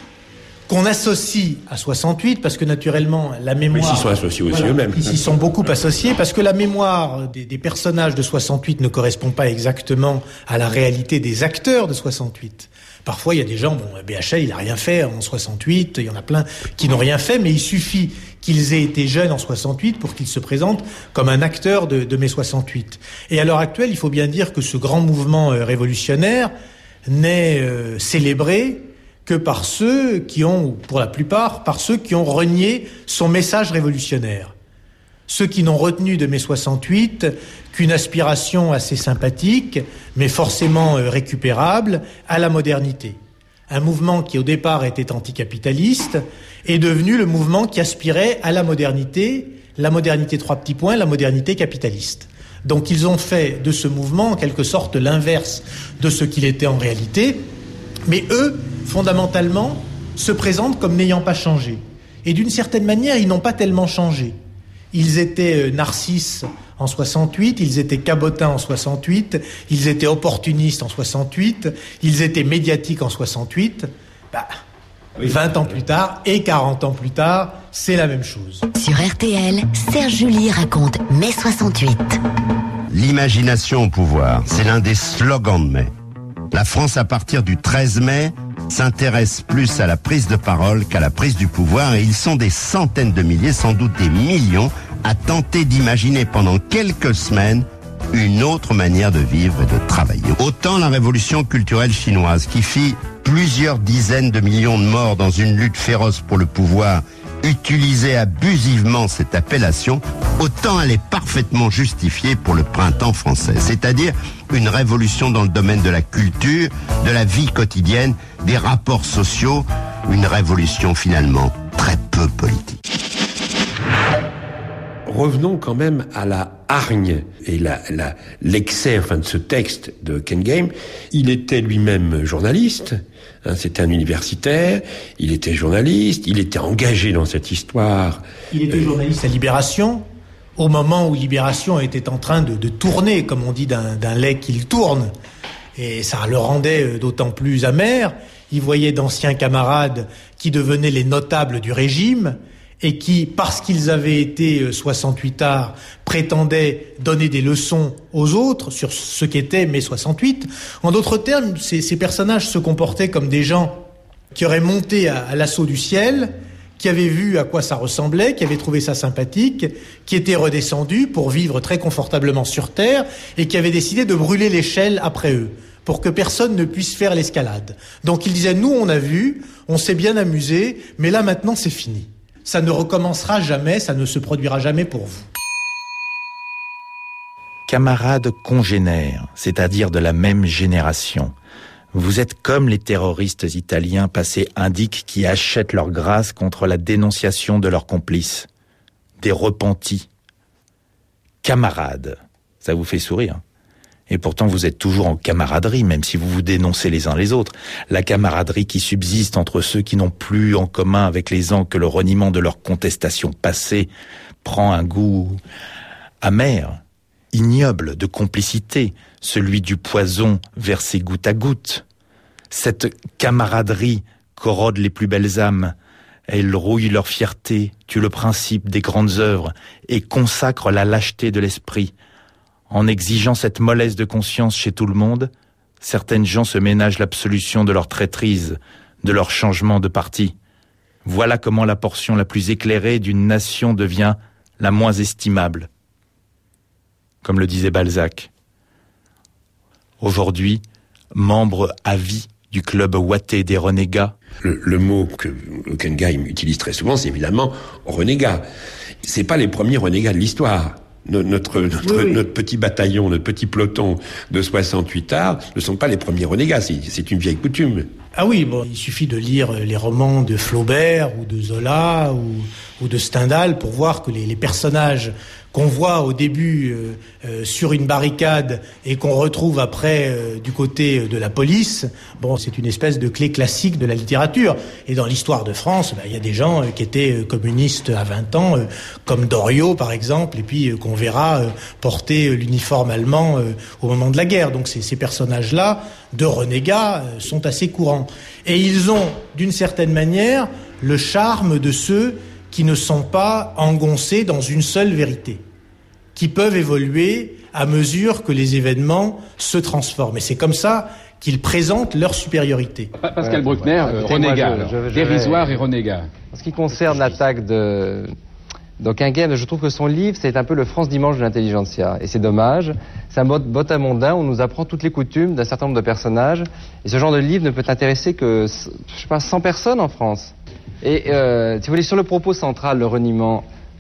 qu'on associe à soixante-huit, parce que naturellement la mémoire... Mais ils s'y sont associés aussi voilà, eux-mêmes. Ils s'y sont beaucoup associés, parce que la mémoire des, des personnages de soixante-huit ne correspond pas exactement à la réalité des acteurs de soixante-huit. Parfois, il y a des gens, bon, B H L, il n'a rien fait en soixante-huit, il y en a plein qui n'ont rien fait, mais il suffit qu'ils aient été jeunes en soixante-huit pour qu'ils se présentent comme un acteur de, de mai soixante-huit. Et à l'heure actuelle, il faut bien dire que ce grand mouvement euh, révolutionnaire n'est euh, célébré que par ceux qui ont, ou pour la plupart, par ceux qui ont renié son message révolutionnaire. Ceux qui n'ont retenu de mai soixante-huit qu'une aspiration assez sympathique, mais forcément euh, récupérable, à la modernité. Un mouvement qui au départ était anticapitaliste est devenu le mouvement qui aspirait à la modernité, la modernité trois petits points, la modernité capitaliste. Donc ils ont fait de ce mouvement en quelque sorte l'inverse de ce qu'il était en réalité, mais eux, fondamentalement, se présentent comme n'ayant pas changé. Et d'une certaine manière, ils n'ont pas tellement changé. Ils étaient Narcisses en soixante-huit, ils étaient cabotins en soixante-huit, ils étaient opportunistes en soixante-huit, ils étaient médiatiques en soixante-huit. Bah, vingt ans plus tard et quarante ans plus tard, c'est la même chose. Sur R T L, Serge July raconte mai soixante-huit. L'imagination au pouvoir, c'est l'un des slogans de mai. La France, à partir du treize mai, s'intéresse plus à la prise de parole qu'à la prise du pouvoir, et ils sont des centaines de milliers, sans doute des millions, à tenter d'imaginer pendant quelques semaines une autre manière de vivre et de travailler. Autant la révolution culturelle chinoise, qui fit plusieurs dizaines de millions de morts dans une lutte féroce pour le pouvoir, utilisait abusivement cette appellation, autant elle est parfaitement justifiée pour le printemps français, c'est-à-dire une révolution dans le domaine de la culture, de la vie quotidienne, des rapports sociaux, une révolution finalement très peu politique. Revenons quand même à la hargne et la, la, l'excès enfin, de ce texte de Ken Game. Il était lui-même journaliste, hein, c'était un universitaire, il était journaliste, il était engagé dans cette histoire. Il était euh, journaliste à Libération, au moment où Libération était en train de, de tourner, comme on dit, d'un, d'un lait qu'il tourne. Et ça le rendait d'autant plus amer. Il voyait d'anciens camarades qui devenaient les notables du régime, et qui, parce qu'ils avaient été soixante-huitards, prétendaient donner des leçons aux autres sur ce qu'était mai soixante-huit. En d'autres termes, ces, ces personnages se comportaient comme des gens qui auraient monté à, à l'assaut du ciel, qui avaient vu à quoi ça ressemblait, qui avaient trouvé ça sympathique, qui étaient redescendus pour vivre très confortablement sur Terre, et qui avaient décidé de brûler l'échelle après eux, pour que personne ne puisse faire l'escalade. Donc ils disaient, nous on a vu, on s'est bien amusé, mais là maintenant c'est fini. Ça ne recommencera jamais, ça ne se produira jamais pour vous. Camarades congénères, c'est-à-dire de la même génération, vous êtes comme les terroristes italiens passés indiques qui achètent leur grâce contre la dénonciation de leurs complices. Des repentis. Camarades, ça vous fait sourire. Et pourtant vous êtes toujours en camaraderie, même si vous vous dénoncez les uns les autres. La camaraderie qui subsiste entre ceux qui n'ont plus en commun avec les ans que le reniement de leur contestation passée prend un goût amer, ignoble de complicité, celui du poison versé goutte à goutte. Cette camaraderie corrode les plus belles âmes. Elle rouille leur fierté, tue le principe des grandes œuvres et consacre la lâcheté de l'esprit. En exigeant cette mollesse de conscience chez tout le monde, certaines gens se ménagent l'absolution de leur traîtrise, de leur changement de parti. Voilà comment la portion la plus éclairée d'une nation devient la moins estimable. Comme le disait Balzac. Aujourd'hui, membre à vie du club ouaté des renégats. Le, le mot que Hockenheim utilise très souvent, c'est évidemment renégat. C'est pas les premiers renégats de l'histoire. Notre, notre, oui, oui. notre petit bataillon, notre petit peloton de soixante-huitards ne sont pas les premiers renégats, c'est, c'est une vieille coutume. Ah oui, bon, il suffit de lire les romans de Flaubert ou de Zola ou, ou de Stendhal pour voir que les, les personnages qu'on voit au début euh, euh, sur une barricade et qu'on retrouve après euh, du côté de la police, bon, c'est une espèce de clé classique de la littérature. Et dans l'histoire de France, il ben, y a des gens euh, qui étaient euh, communistes à vingt ans, euh, comme Doriot par exemple, et puis euh, qu'on verra euh, porter euh, l'uniforme allemand euh, au moment de la guerre. Donc ces, ces personnages-là, de renégats, euh, sont assez courants. Et ils ont, d'une certaine manière, le charme de ceux qui ne sont pas engoncés dans une seule vérité, qui peuvent évoluer à mesure que les événements se transforment. Et c'est comme ça qu'ils présentent leur supériorité. Pascal Bruckner, euh, renégat, moi, je, je, je, dérisoire je vais... et renégat. En ce qui concerne l'attaque de d'Hockenheim, je trouve que son livre, c'est un peu le France Dimanche de l'intelligentsia. Et c'est dommage. C'est un botamondain où on nous apprend toutes les coutumes d'un certain nombre de personnages. Et ce genre de livre ne peut intéresser que, je sais pas, cent personnes en France. Et euh, si vous voulez, sur le propos central, le reniement,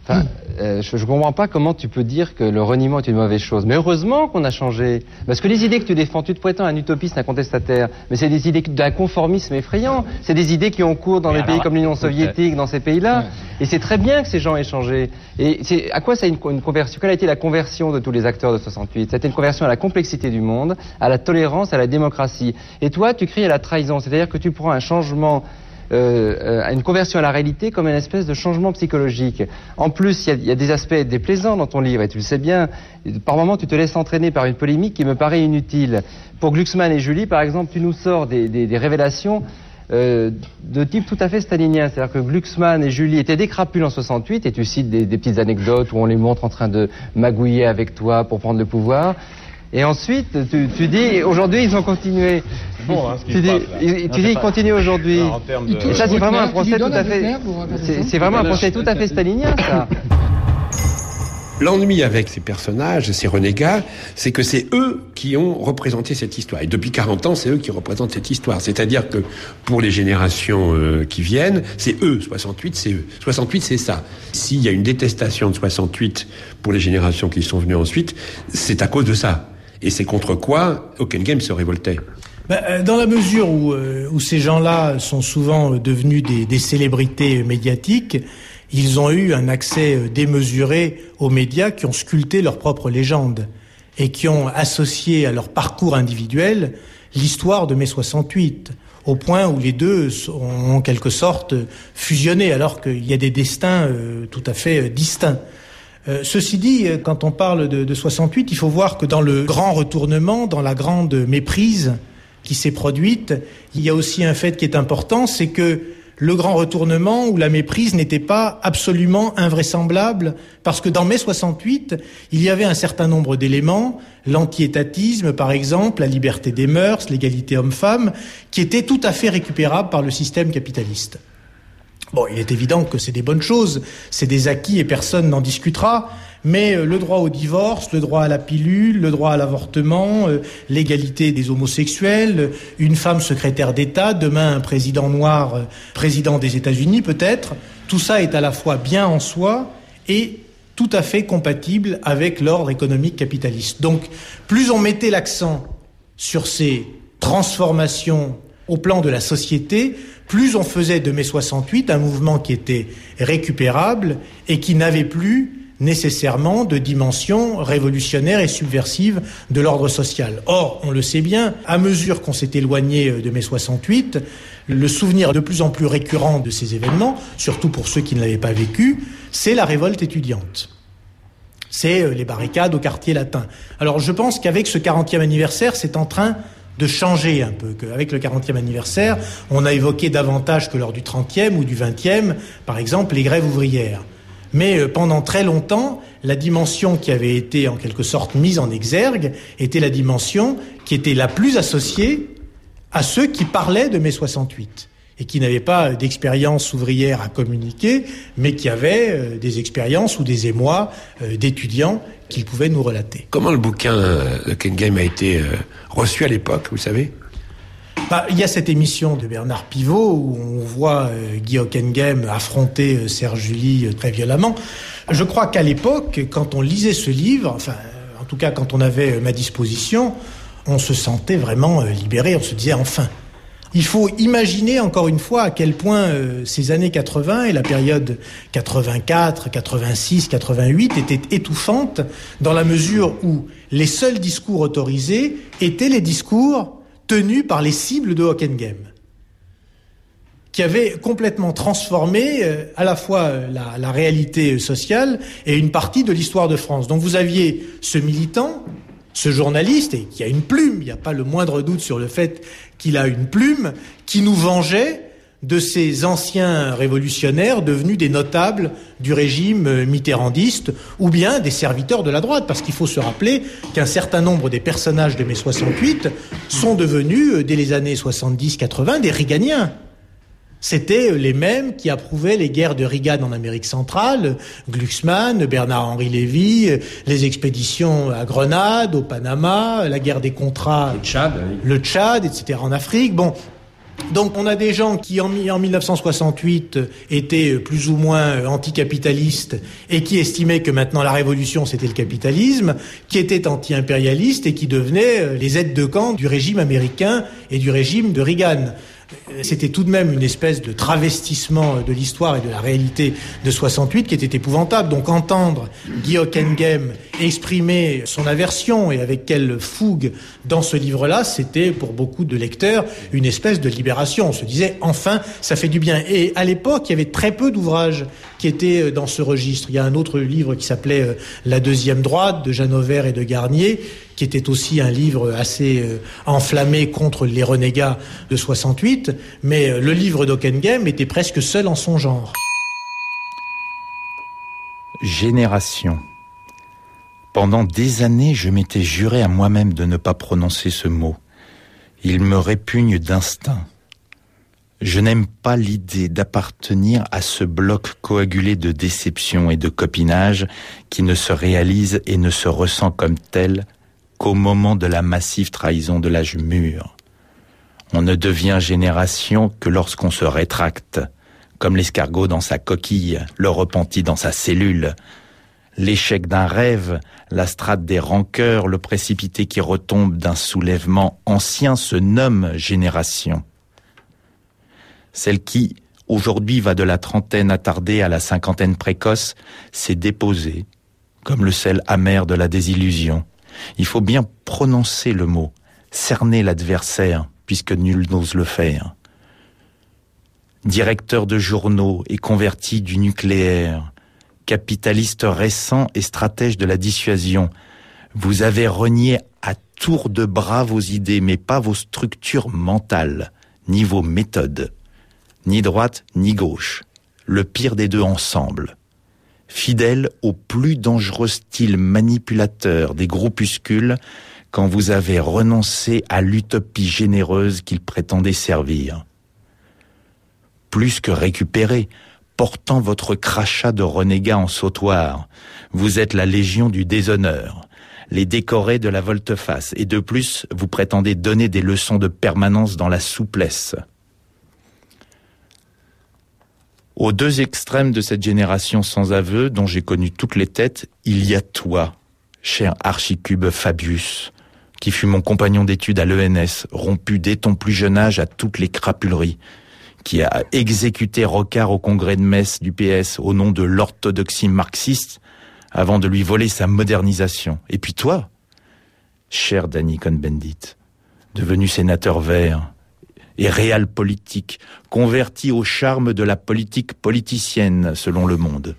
Enfin, euh, je ne comprends pas comment tu peux dire que le reniement est une mauvaise chose. Mais heureusement qu'on a changé. Parce que les idées que tu défends, tu te prétends un utopiste, un contestataire, mais c'est des idées d'un conformisme effrayant. C'est des idées qui ont cours dans mais des alors, pays comme l'Union soviétique, dans ces pays-là. Ouais. Et c'est très bien que ces gens aient changé. Et c'est, à quoi ça a une, une conversion? Quelle a été la conversion de tous les acteurs de soixante-huit? Ça a été une conversion à la complexité du monde, à la tolérance, à la démocratie. Et toi, tu cries à la trahison. C'est-à-dire que tu prends un changement... Euh, euh, une conversion à la réalité comme une espèce de changement psychologique. En plus, il y, y a des aspects déplaisants dans ton livre, et tu le sais bien. Par moments, tu te laisses entraîner par une polémique qui me paraît inutile. Pour Glucksmann et Julie, par exemple, tu nous sors des, des, des révélations euh, de type tout à fait stalinien. C'est-à-dire que Glucksmann et Julie étaient des crapules en soixante-huit, et tu cites des, des petites anecdotes où on les montre en train de magouiller avec toi pour prendre le pouvoir. Et ensuite, tu, tu dis, aujourd'hui, ils ont continué. Bon, hein, tu dis, ils, tu dis, ils continuent aujourd'hui. De... Ça, c'est vraiment un procès tout à fait. C'est, c'est vraiment un procès tout à fait stalinien, ça. L'ennui avec ces personnages, ces renégats, c'est que c'est eux qui ont représenté cette histoire. Et depuis quarante ans, c'est eux qui représentent cette histoire. C'est-à-dire que pour les générations euh, qui viennent, c'est eux. soixante-huit, c'est eux. soixante-huit, c'est ça. S'il y a une détestation de soixante-huit pour les générations qui sont venues ensuite, c'est à cause de ça. Et c'est contre quoi Hockenheim se révoltait. Ben, dans la mesure où, euh, où ces gens-là sont souvent devenus des, des célébrités médiatiques, ils ont eu un accès démesuré aux médias qui ont sculpté leur propre légende et qui ont associé à leur parcours individuel l'histoire de mai soixante-huit, au point où les deux ont en quelque sorte fusionné, alors qu'il y a des destins euh, tout à fait euh, distincts. Euh, ceci dit, quand on parle de, de soixante-huit, il faut voir que dans le grand retournement, dans la grande méprise qui s'est produite, il y a aussi un fait qui est important, c'est que le grand retournement ou la méprise n'était pas absolument invraisemblable, parce que dans mai soixante-huit, il y avait un certain nombre d'éléments, l'anti-étatisme par exemple, la liberté des mœurs, l'égalité homme-femme, qui étaient tout à fait récupérables par le système capitaliste. Bon, il est évident que c'est des bonnes choses, c'est des acquis et personne n'en discutera, mais le droit au divorce, le droit à la pilule, le droit à l'avortement, l'égalité des homosexuels, une femme secrétaire d'État, demain un président noir, président des États-Unis peut-être, tout ça est à la fois bien en soi et tout à fait compatible avec l'ordre économique capitaliste. Donc, plus on mettait l'accent sur ces transformations au plan de la société, plus on faisait de mai soixante-huit un mouvement qui était récupérable et qui n'avait plus nécessairement de dimension révolutionnaire et subversive de l'ordre social. Or, on le sait bien, à mesure qu'on s'est éloigné de mai soixante-huit, le souvenir de plus en plus récurrent de ces événements, surtout pour ceux qui ne l'avaient pas vécu, c'est la révolte étudiante. C'est les barricades au quartier latin. Alors je pense qu'avec ce quarantième anniversaire, c'est en train de changer un peu, qu'avec le quarantième anniversaire, on a évoqué davantage que lors du trentième ou du vingtième, par exemple, les grèves ouvrières. Mais pendant très longtemps, la dimension qui avait été en quelque sorte mise en exergue était la dimension qui était la plus associée à ceux qui parlaient de mai soixante-huit et qui n'avaient pas d'expérience ouvrière à communiquer, mais qui avaient des expériences ou des émois d'étudiants qu'ils pouvaient nous relater. Comment le bouquin de Hockenheim a été reçu à l'époque, vous savez ? Bah, il y a cette émission de Bernard Pivot où on voit euh, Guy Hockenheim affronter euh, Serge July euh, très violemment. Je crois qu'à l'époque, quand on lisait ce livre, enfin, en tout cas quand on avait euh, ma disposition, on se sentait vraiment euh, libéré, on se disait enfin. Il faut imaginer encore une fois à quel point euh, ces années quatre-vingts et la période quatre-vingt-quatre, quatre-vingt-six, quatre-vingt-huit étaient étouffantes dans la mesure où les seuls discours autorisés étaient les discours tenus par les cibles de Hockenheim, qui avaient complètement transformé euh, à la fois euh, la, la réalité sociale et une partie de l'histoire de France. Donc vous aviez ce militant, ce journaliste, et qui a une plume, il n'y a pas le moindre doute sur le fait qu'il a une plume, qui nous vengeait de ces anciens révolutionnaires devenus des notables du régime mitterrandiste ou bien des serviteurs de la droite, parce qu'il faut se rappeler qu'un certain nombre des personnages de mai soixante-huit sont devenus, dès les années soixante-dix quatre-vingts, des Reaganiens. C'étaient les mêmes qui approuvaient les guerres de Reagan en Amérique centrale, Glucksmann, Bernard-Henri Lévy, les expéditions à Grenade, au Panama, la guerre des contrats, le Tchad, le Tchad, et cetera en Afrique. Bon, Donc on a des gens qui en, en mille neuf cent soixante-huit étaient plus ou moins anticapitalistes et qui estimaient que maintenant la révolution c'était le capitalisme, qui étaient anti-impérialistes et qui devenaient les aides de camp du régime américain et du régime de Reagan. C'était tout de même une espèce de travestissement de l'histoire et de la réalité de soixante-huit qui était épouvantable. Donc entendre Guy Hockenghem exprimer son aversion et avec quelle fougue dans ce livre-là, c'était pour beaucoup de lecteurs une espèce de libération. On se disait, enfin, ça fait du bien. Et à l'époque, il y avait très peu d'ouvrages qui étaient dans ce registre. Il y a un autre livre qui s'appelait La deuxième droite de Jean Auvert et de Garnier, qui était aussi un livre assez euh, enflammé contre les renégats de soixante-huit, mais euh, le livre d'Hockenghem était presque seul en son genre. Génération. Pendant des années, je m'étais juré à moi-même de ne pas prononcer ce mot. Il me répugne d'instinct. Je n'aime pas l'idée d'appartenir à ce bloc coagulé de déception et de copinage qui ne se réalise et ne se ressent comme tel qu'au moment de la massive trahison de l'âge mûr. On ne devient génération que lorsqu'on se rétracte, comme l'escargot dans sa coquille, le repenti dans sa cellule. L'échec d'un rêve, la strate des rancœurs, le précipité qui retombe d'un soulèvement ancien se nomme génération. Celle qui, aujourd'hui, va de la trentaine attardée à la cinquantaine précoce, s'est déposée, comme le sel amer de la désillusion. Il faut bien prononcer le mot, cerner l'adversaire, puisque nul n'ose le faire. Directeur de journaux et converti du nucléaire, capitaliste récent et stratège de la dissuasion, vous avez renié à tour de bras vos idées, mais pas vos structures mentales, ni vos méthodes, ni droite ni gauche, le pire des deux ensemble. Fidèle au plus dangereux style manipulateur des groupuscules quand vous avez renoncé à l'utopie généreuse qu'ils prétendaient servir. Plus que récupérer, portant votre crachat de renégat en sautoir, vous êtes la légion du déshonneur, les décorés de la volte-face, et de plus, vous prétendez donner des leçons de permanence dans la souplesse. Aux deux extrêmes de cette génération sans aveu, dont j'ai connu toutes les têtes, il y a toi, cher Archicube Fabius, qui fut mon compagnon d'études à l'E N S, rompu dès ton plus jeune âge à toutes les crapuleries, qui a exécuté Rocard au congrès de Metz du P S au nom de l'orthodoxie marxiste, avant de lui voler sa modernisation. Et puis toi, cher Danny Cohn-Bendit, devenu sénateur vert, et réel politique, converti au charme de la politique politicienne, selon Le Monde.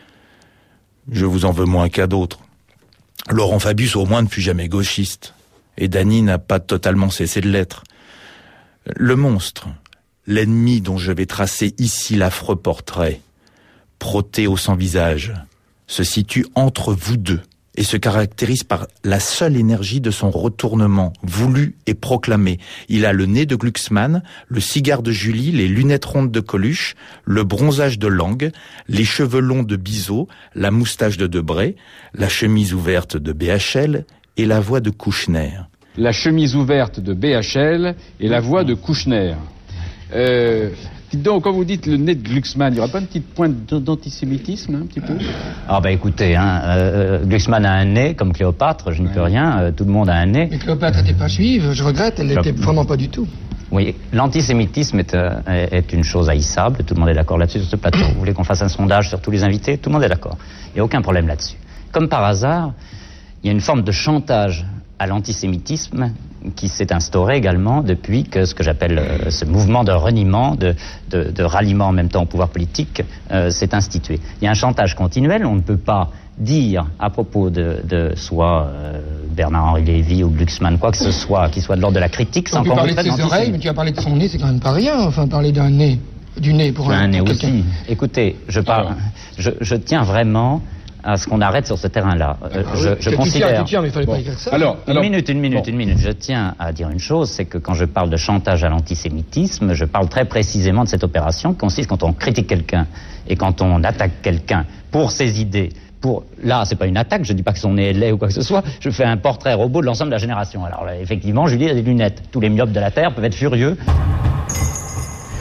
Je vous en veux moins qu'à d'autres. Laurent Fabius, au moins, ne fut jamais gauchiste. Et Dany n'a pas totalement cessé de l'être. Le monstre, l'ennemi dont je vais tracer ici l'affreux portrait, Protéo sans visage, se situe entre vous deux et se caractérise par la seule énergie de son retournement, voulu et proclamé. Il a le nez de Glucksmann, le cigare de Julie, les lunettes rondes de Coluche, le bronzage de Lang, les cheveux longs de Bizot, la moustache de Debré, la chemise ouverte de B H L et la voix de Kouchner. La chemise ouverte de B H L et la voix de Kouchner. Euh... Donc, quand vous dites le nez de Glucksmann, il n'y aura pas une petite pointe d'antisémitisme, un petit peu? Ah ben écoutez, hein, euh, Glucksmann a un nez, comme Cléopâtre, je n'y peux rien, euh, tout le monde a un nez. Mais Cléopâtre n'était pas juive, je regrette, elle n'était vraiment pas du tout. Oui, l'antisémitisme est, euh, est une chose haïssable, tout le monde est d'accord là-dessus sur ce plateau. Vous voulez qu'on fasse un sondage sur tous les invités? Tout le monde est d'accord. Il n'y a aucun problème là-dessus. Comme par hasard, il y a une forme de chantage à l'antisémitisme qui s'est instauré également depuis que ce que j'appelle euh, ce mouvement de reniement, de, de, de ralliement en même temps au pouvoir politique euh, s'est institué. Il y a un chantage continuel, on ne peut pas dire à propos de, de soit euh, Bernard-Henri Lévy ou Glucksmann, quoi que ce soit, qui soit de l'ordre de la critique, sans qu'on parler de ses oreilles, mais tu as parlé de son nez, c'est quand même pas rien, enfin parler d'un nez, du nez pour un, un nez pour aussi. Écoutez, je, parle, je, je tiens vraiment à ce qu'on arrête sur ce terrain-là. Euh, je je considère... Tu tiens, mais il fallait bon. pas écrire ça. Alors, alors... Une minute, une minute, bon. une minute. Je tiens à dire une chose, c'est que quand je parle de chantage à l'antisémitisme, je parle très précisément de cette opération qui consiste quand on critique quelqu'un et quand on attaque quelqu'un pour ses idées. Pour... Là, c'est pas une attaque, je dis pas que son nez est laid ou quoi que ce soit, je fais un portrait robot de l'ensemble de la génération. Alors là, effectivement, Julie a des lunettes. Tous les myopes de la Terre peuvent être furieux.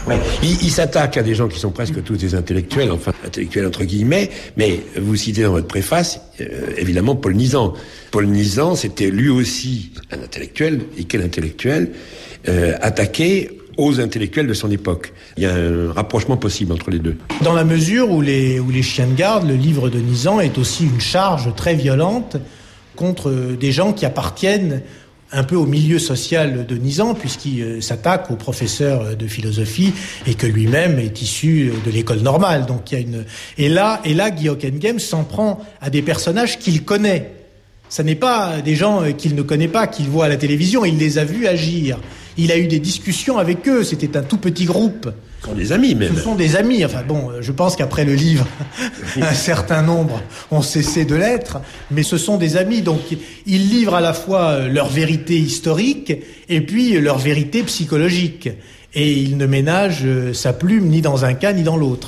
Ouais. Il, il s'attaque à des gens qui sont presque tous des intellectuels, enfin intellectuels entre guillemets, mais vous citez dans votre préface, euh, évidemment, Paul Nizan. Paul Nizan, c'était lui aussi un intellectuel, et quel intellectuel, euh, attaqué aux intellectuels de son époque. Il y a un rapprochement possible entre les deux. Dans la mesure où les, où les chiens de garde, le livre de Nizan est aussi une charge très violente contre des gens qui appartiennent un peu au milieu social de Nizan, puisqu'il euh, s'attaque au professeur de philosophie et que lui-même est issu de l'école normale. Donc il y a une et là et là Guy Hockenghem s'en prend à des personnages qu'il connaît. Ça n'est pas des gens qu'il ne connaît pas, qu'il voit à la télévision. Il les a vus agir. Il a eu des discussions avec eux. C'était un tout petit groupe. Ce sont des amis, même. Ce sont des amis. Enfin bon, je pense qu'après le livre, un certain nombre ont cessé de l'être. Mais ce sont des amis. Donc, ils livrent à la fois leur vérité historique et puis leur vérité psychologique. Et il ne ménage sa plume ni dans un cas ni dans l'autre.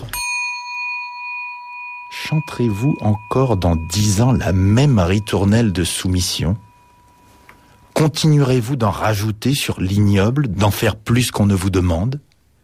Chanterez-vous encore dans dix ans la même ritournelle de soumission ? Continuerez-vous d'en rajouter sur l'ignoble, d'en faire plus qu'on ne vous demande ?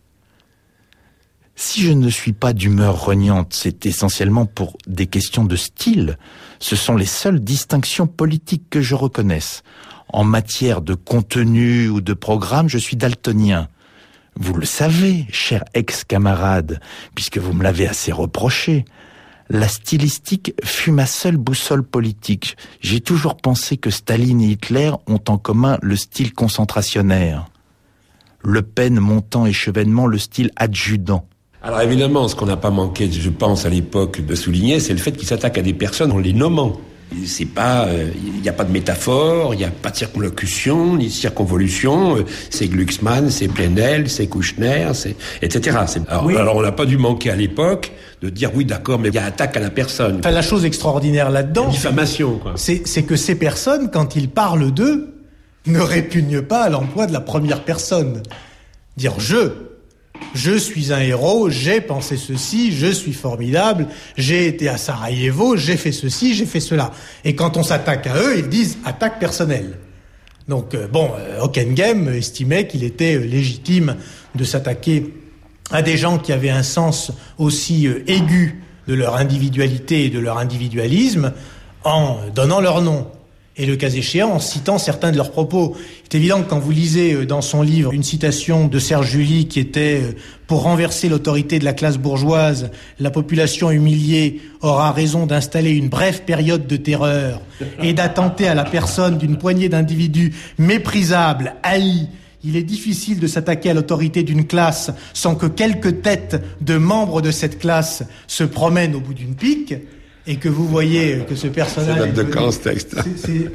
Si je ne suis pas d'humeur rognante, c'est essentiellement pour des questions de style. Ce sont les seules distinctions politiques que je reconnaisse. En matière de contenu ou de programme, je suis daltonien. Vous le savez, cher ex-camarade, puisque vous me l'avez assez reproché. La stylistique fut ma seule boussole politique. J'ai toujours pensé que Staline et Hitler ont en commun le style concentrationnaire. Le Pen, Montand et Chevènement, le style adjudant. Alors évidemment, ce qu'on n'a pas manqué, je pense, à l'époque de souligner, c'est le fait qu'il s'attaque à des personnes en les nommant. C'est pas, il euh, n'y a pas de métaphore, il n'y a pas de circonlocution, ni de circonvolution. Euh, c'est Glucksmann, c'est Plenel, c'est Kouchner, c'est et cetera. C'est, alors, oui. alors on n'a pas dû manquer à l'époque de dire oui, d'accord, mais il y a attaque à la personne. Enfin, la chose extraordinaire là-dedans, diffamation, quoi. C'est, c'est que ces personnes, quand ils parlent d'eux, ne répugnent pas à l'emploi de la première personne. Dire je. Je suis un héros, j'ai pensé ceci, je suis formidable, j'ai été à Sarajevo, j'ai fait ceci, j'ai fait cela. Et quand on s'attaque à eux, ils disent attaque personnelle. Donc euh, bon, euh, Hockenghem estimait qu'il était euh, légitime de s'attaquer à des gens qui avaient un sens aussi euh, aigu de leur individualité et de leur individualisme en donnant leur nom. Et le cas échéant, en citant certains de leurs propos. C'est évident que quand vous lisez dans son livre une citation de Serge July qui était « Pour renverser l'autorité de la classe bourgeoise, la population humiliée aura raison d'installer une brève période de terreur et d'attenter à la personne d'une poignée d'individus méprisables, haïs. Il est difficile de s'attaquer à l'autorité d'une classe sans que quelques têtes de membres de cette classe se promènent au bout d'une pique. » Et que vous voyez que ce personnage... Ça date de quand, ce texte ? c'est, c'est...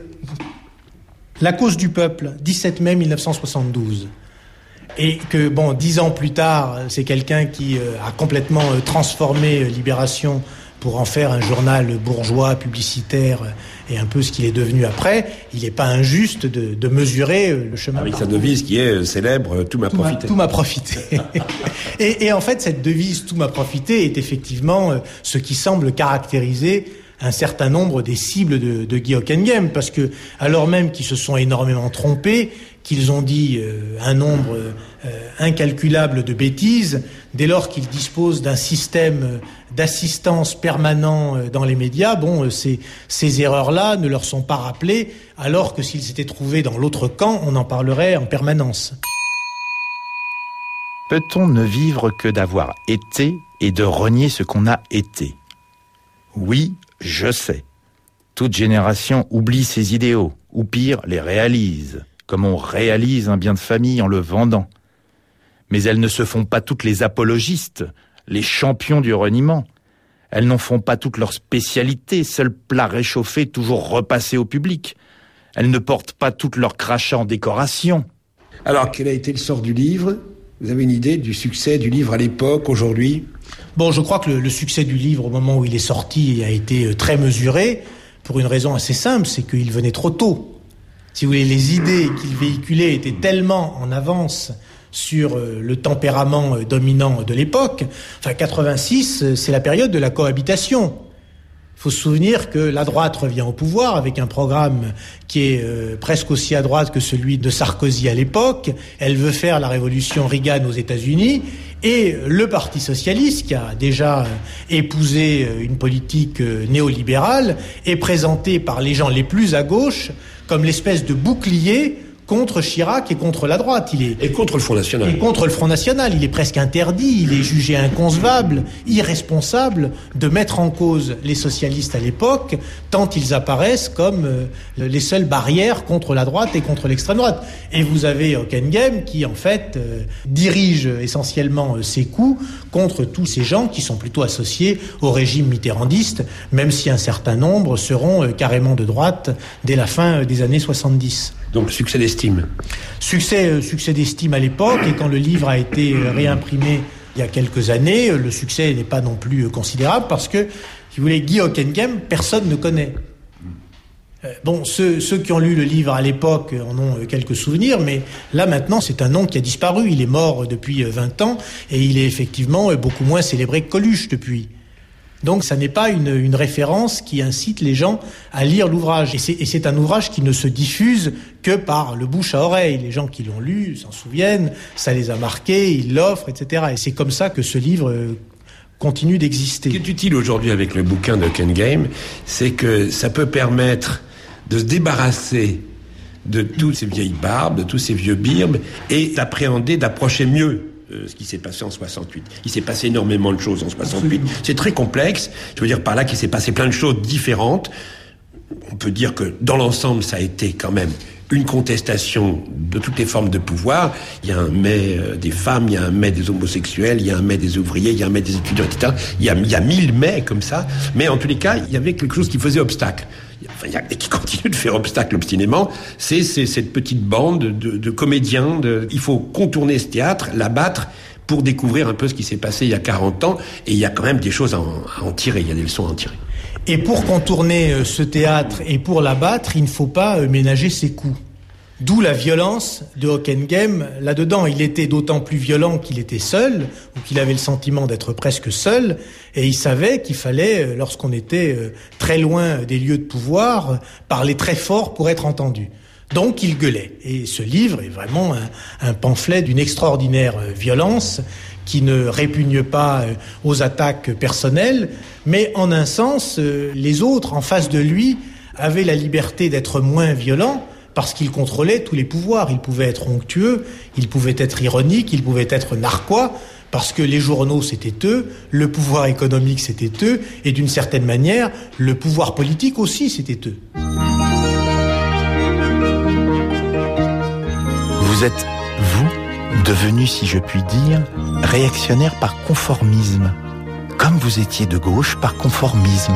La cause du peuple, dix-sept mai mille neuf cent soixante-douze. Et que, bon, dix ans plus tard, c'est quelqu'un qui euh, a complètement euh, transformé euh, Libération pour en faire un journal bourgeois, publicitaire, euh, et un peu ce qu'il est devenu après. Il n'est pas injuste de, de mesurer euh, le chemin. Avec sa devise qui est euh, célèbre, tout m'a tout profité. M'a, tout m'a profité. et, et en fait, cette devise, tout m'a profité, est effectivement euh, ce qui semble caractériser un certain nombre des cibles de, de Guy Hockenghem, parce que, alors même qu'ils se sont énormément trompés, qu'ils ont dit euh, un nombre euh, incalculable de bêtises, dès lors qu'ils disposent d'un système d'assistance permanent euh, dans les médias, bon, euh, ces, ces erreurs-là ne leur sont pas rappelées, alors que s'ils s'étaient trouvés dans l'autre camp, on en parlerait en permanence. Peut-on ne vivre que d'avoir été et de renier ce qu'on a été ? Oui, je sais. Toute génération oublie ses idéaux, ou pire, les réalise, comme on réalise un bien de famille en le vendant. Mais elles ne se font pas toutes les apologistes, les champions du reniement. Elles n'en font pas toutes leurs spécialités, seuls plats réchauffés toujours repassés au public. Elles ne portent pas toutes leurs crachats en décoration. Alors, quel a été le sort du livre ? Vous avez une idée du succès du livre à l'époque, aujourd'hui ? Bon, je crois que le, le succès du livre au moment où il est sorti a été très mesuré, pour une raison assez simple, c'est qu'il venait trop tôt. Si vous voulez, les idées qu'il véhiculait étaient tellement en avance sur le tempérament dominant de l'époque. Enfin, quatre-vingt-six, c'est la période de la cohabitation. Il faut se souvenir que la droite revient au pouvoir avec un programme qui est euh, presque aussi à droite que celui de Sarkozy à l'époque. Elle veut faire la révolution Reagan aux États-Unis. Et le Parti socialiste, qui a déjà épousé une politique néolibérale, est présenté par les gens les plus à gauche comme l'espèce de bouclier contre Chirac et contre la droite. Il est et contre le Front National. Et contre le Front National. Il est presque interdit, il est jugé inconcevable, irresponsable de mettre en cause les socialistes à l'époque, tant ils apparaissent comme euh, les seules barrières contre la droite et contre l'extrême droite. Et vous avez Hockenheim qui, en fait, euh, dirige essentiellement euh, ses coups contre tous ces gens qui sont plutôt associés au régime mitterrandiste, même si un certain nombre seront euh, carrément de droite dès la fin euh, des années soixante-dix. Donc succès d'estime. Succès, euh, succès d'estime à l'époque, et quand le livre a été euh, réimprimé il y a quelques années, euh, le succès n'est pas non plus euh, considérable parce que, si vous voulez, Guy Hockenheim, personne ne connaît. Euh, bon, ceux, ceux qui ont lu le livre à l'époque en ont euh, quelques souvenirs, mais là maintenant c'est un nom qui a disparu. Il est mort euh, depuis euh, vingt ans et il est effectivement euh, beaucoup moins célébré que Coluche depuis. Donc ça n'est pas une, une référence qui incite les gens à lire l'ouvrage. Et c'est, et c'est un ouvrage qui ne se diffuse que par le bouche à oreille. Les gens qui l'ont lu s'en souviennent, ça les a marqués, ils l'offrent, et cetera. Et c'est comme ça que ce livre continue d'exister. Ce qui est utile aujourd'hui avec le bouquin de Hockenheim, c'est que ça peut permettre de se débarrasser de toutes ces vieilles barbes, de tous ces vieux birbes, et d'appréhender, d'approcher mieux Euh, ce qui s'est passé en soixante-huit. Il s'est passé énormément de choses en soixante-huit. C'est très complexe. Je veux dire par là qu'il s'est passé plein de choses différentes. On peut dire que dans l'ensemble, ça a été quand même une contestation de toutes les formes de pouvoir. Il y a un mai euh, des femmes, il y a un mai des homosexuels, il y a un mai des ouvriers, il y a un mai des étudiants, et cetera. Il y a, il y a mille mai comme ça. Mais en tous les cas, il y avait quelque chose qui faisait obstacle. Enfin, il y a, et qui continue de faire obstacle obstinément, c'est, c'est cette petite bande de, de comédiens. De, il faut contourner ce théâtre, l'abattre, pour découvrir un peu ce qui s'est passé il y a quarante ans. Et il y a quand même des choses à en, à en tirer, il y a des leçons à en tirer. Et pour contourner euh, ce théâtre et pour l'abattre, il ne faut pas euh, ménager ses coups. D'où la violence de Hockenheim là-dedans. Il était d'autant plus violent qu'il était seul, ou qu'il avait le sentiment d'être presque seul, et il savait qu'il fallait, lorsqu'on était très loin des lieux de pouvoir, parler très fort pour être entendu. Donc il gueulait. Et ce livre est vraiment un, un pamphlet d'une extraordinaire violence qui ne répugne pas aux attaques personnelles, mais en un sens, les autres en face de lui avaient la liberté d'être moins violents, parce qu'il contrôlait tous les pouvoirs. Il pouvait être onctueux, il pouvait être ironique, il pouvait être narquois, parce que les journaux c'était eux, le pouvoir économique c'était eux, et d'une certaine manière, le pouvoir politique aussi c'était eux. Vous êtes, vous, devenu, si je puis dire, réactionnaire par conformisme, comme vous étiez de gauche par conformisme.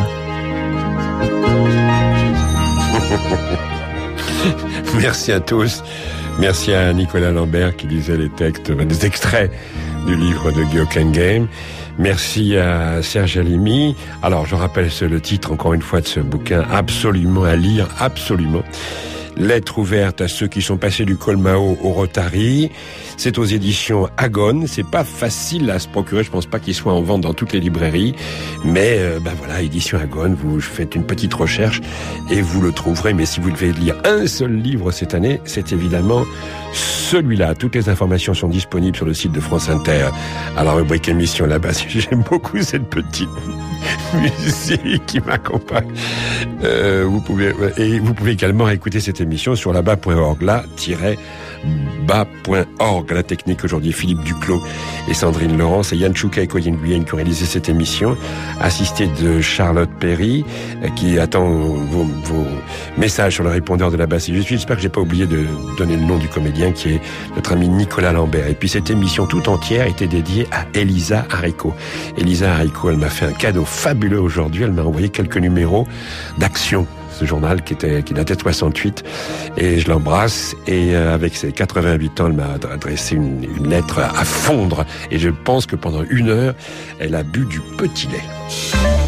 Merci à tous. Merci à Nicolas Lambert qui lisait les textes, des extraits du livre de Guy Hockenheim. Merci à Serge Halimi. Alors, je rappelle le titre, encore une fois, de ce bouquin, absolument à lire, absolument. Lettre ouverte à ceux qui sont passés du Colmao au Rotary. C'est aux éditions Agone. C'est pas facile à se procurer. Je pense pas qu'il soit en vente dans toutes les librairies. Mais, euh, ben voilà, édition Agone. Vous faites une petite recherche et vous le trouverez. Mais si vous devez lire un seul livre cette année, c'est évidemment celui-là. Toutes les informations sont disponibles sur le site de France Inter. À la rubrique émission là-bas. J'aime beaucoup cette petite musique qui m'accompagne. Euh, vous pouvez, et vous pouvez également écouter cette émission sur là bas point org, là-bas point org. La technique aujourd'hui, Philippe Duclos et Sandrine Laurence et Yann Chouka et Corinne Guyenne qui ont réalisé cette émission, assisté de Charlotte Perry, qui attend vos, vos messages sur le répondeur de là-bas. Si je suis, j'espère que j'ai pas oublié de donner le nom du comédien qui est notre ami Nicolas Lambert. Et puis cette émission tout entière était dédiée à Elisa Haricot. Elisa Haricot, elle m'a fait un cadeau fabuleux aujourd'hui. Elle m'a envoyé quelques numéros d'Action, ce journal qui était qui datait de soixante-huit, et je l'embrasse. Et euh, avec ses quatre-vingt-huit ans, elle m'a adressé une, une lettre à fondre. Et je pense que pendant une heure, elle a bu du petit lait.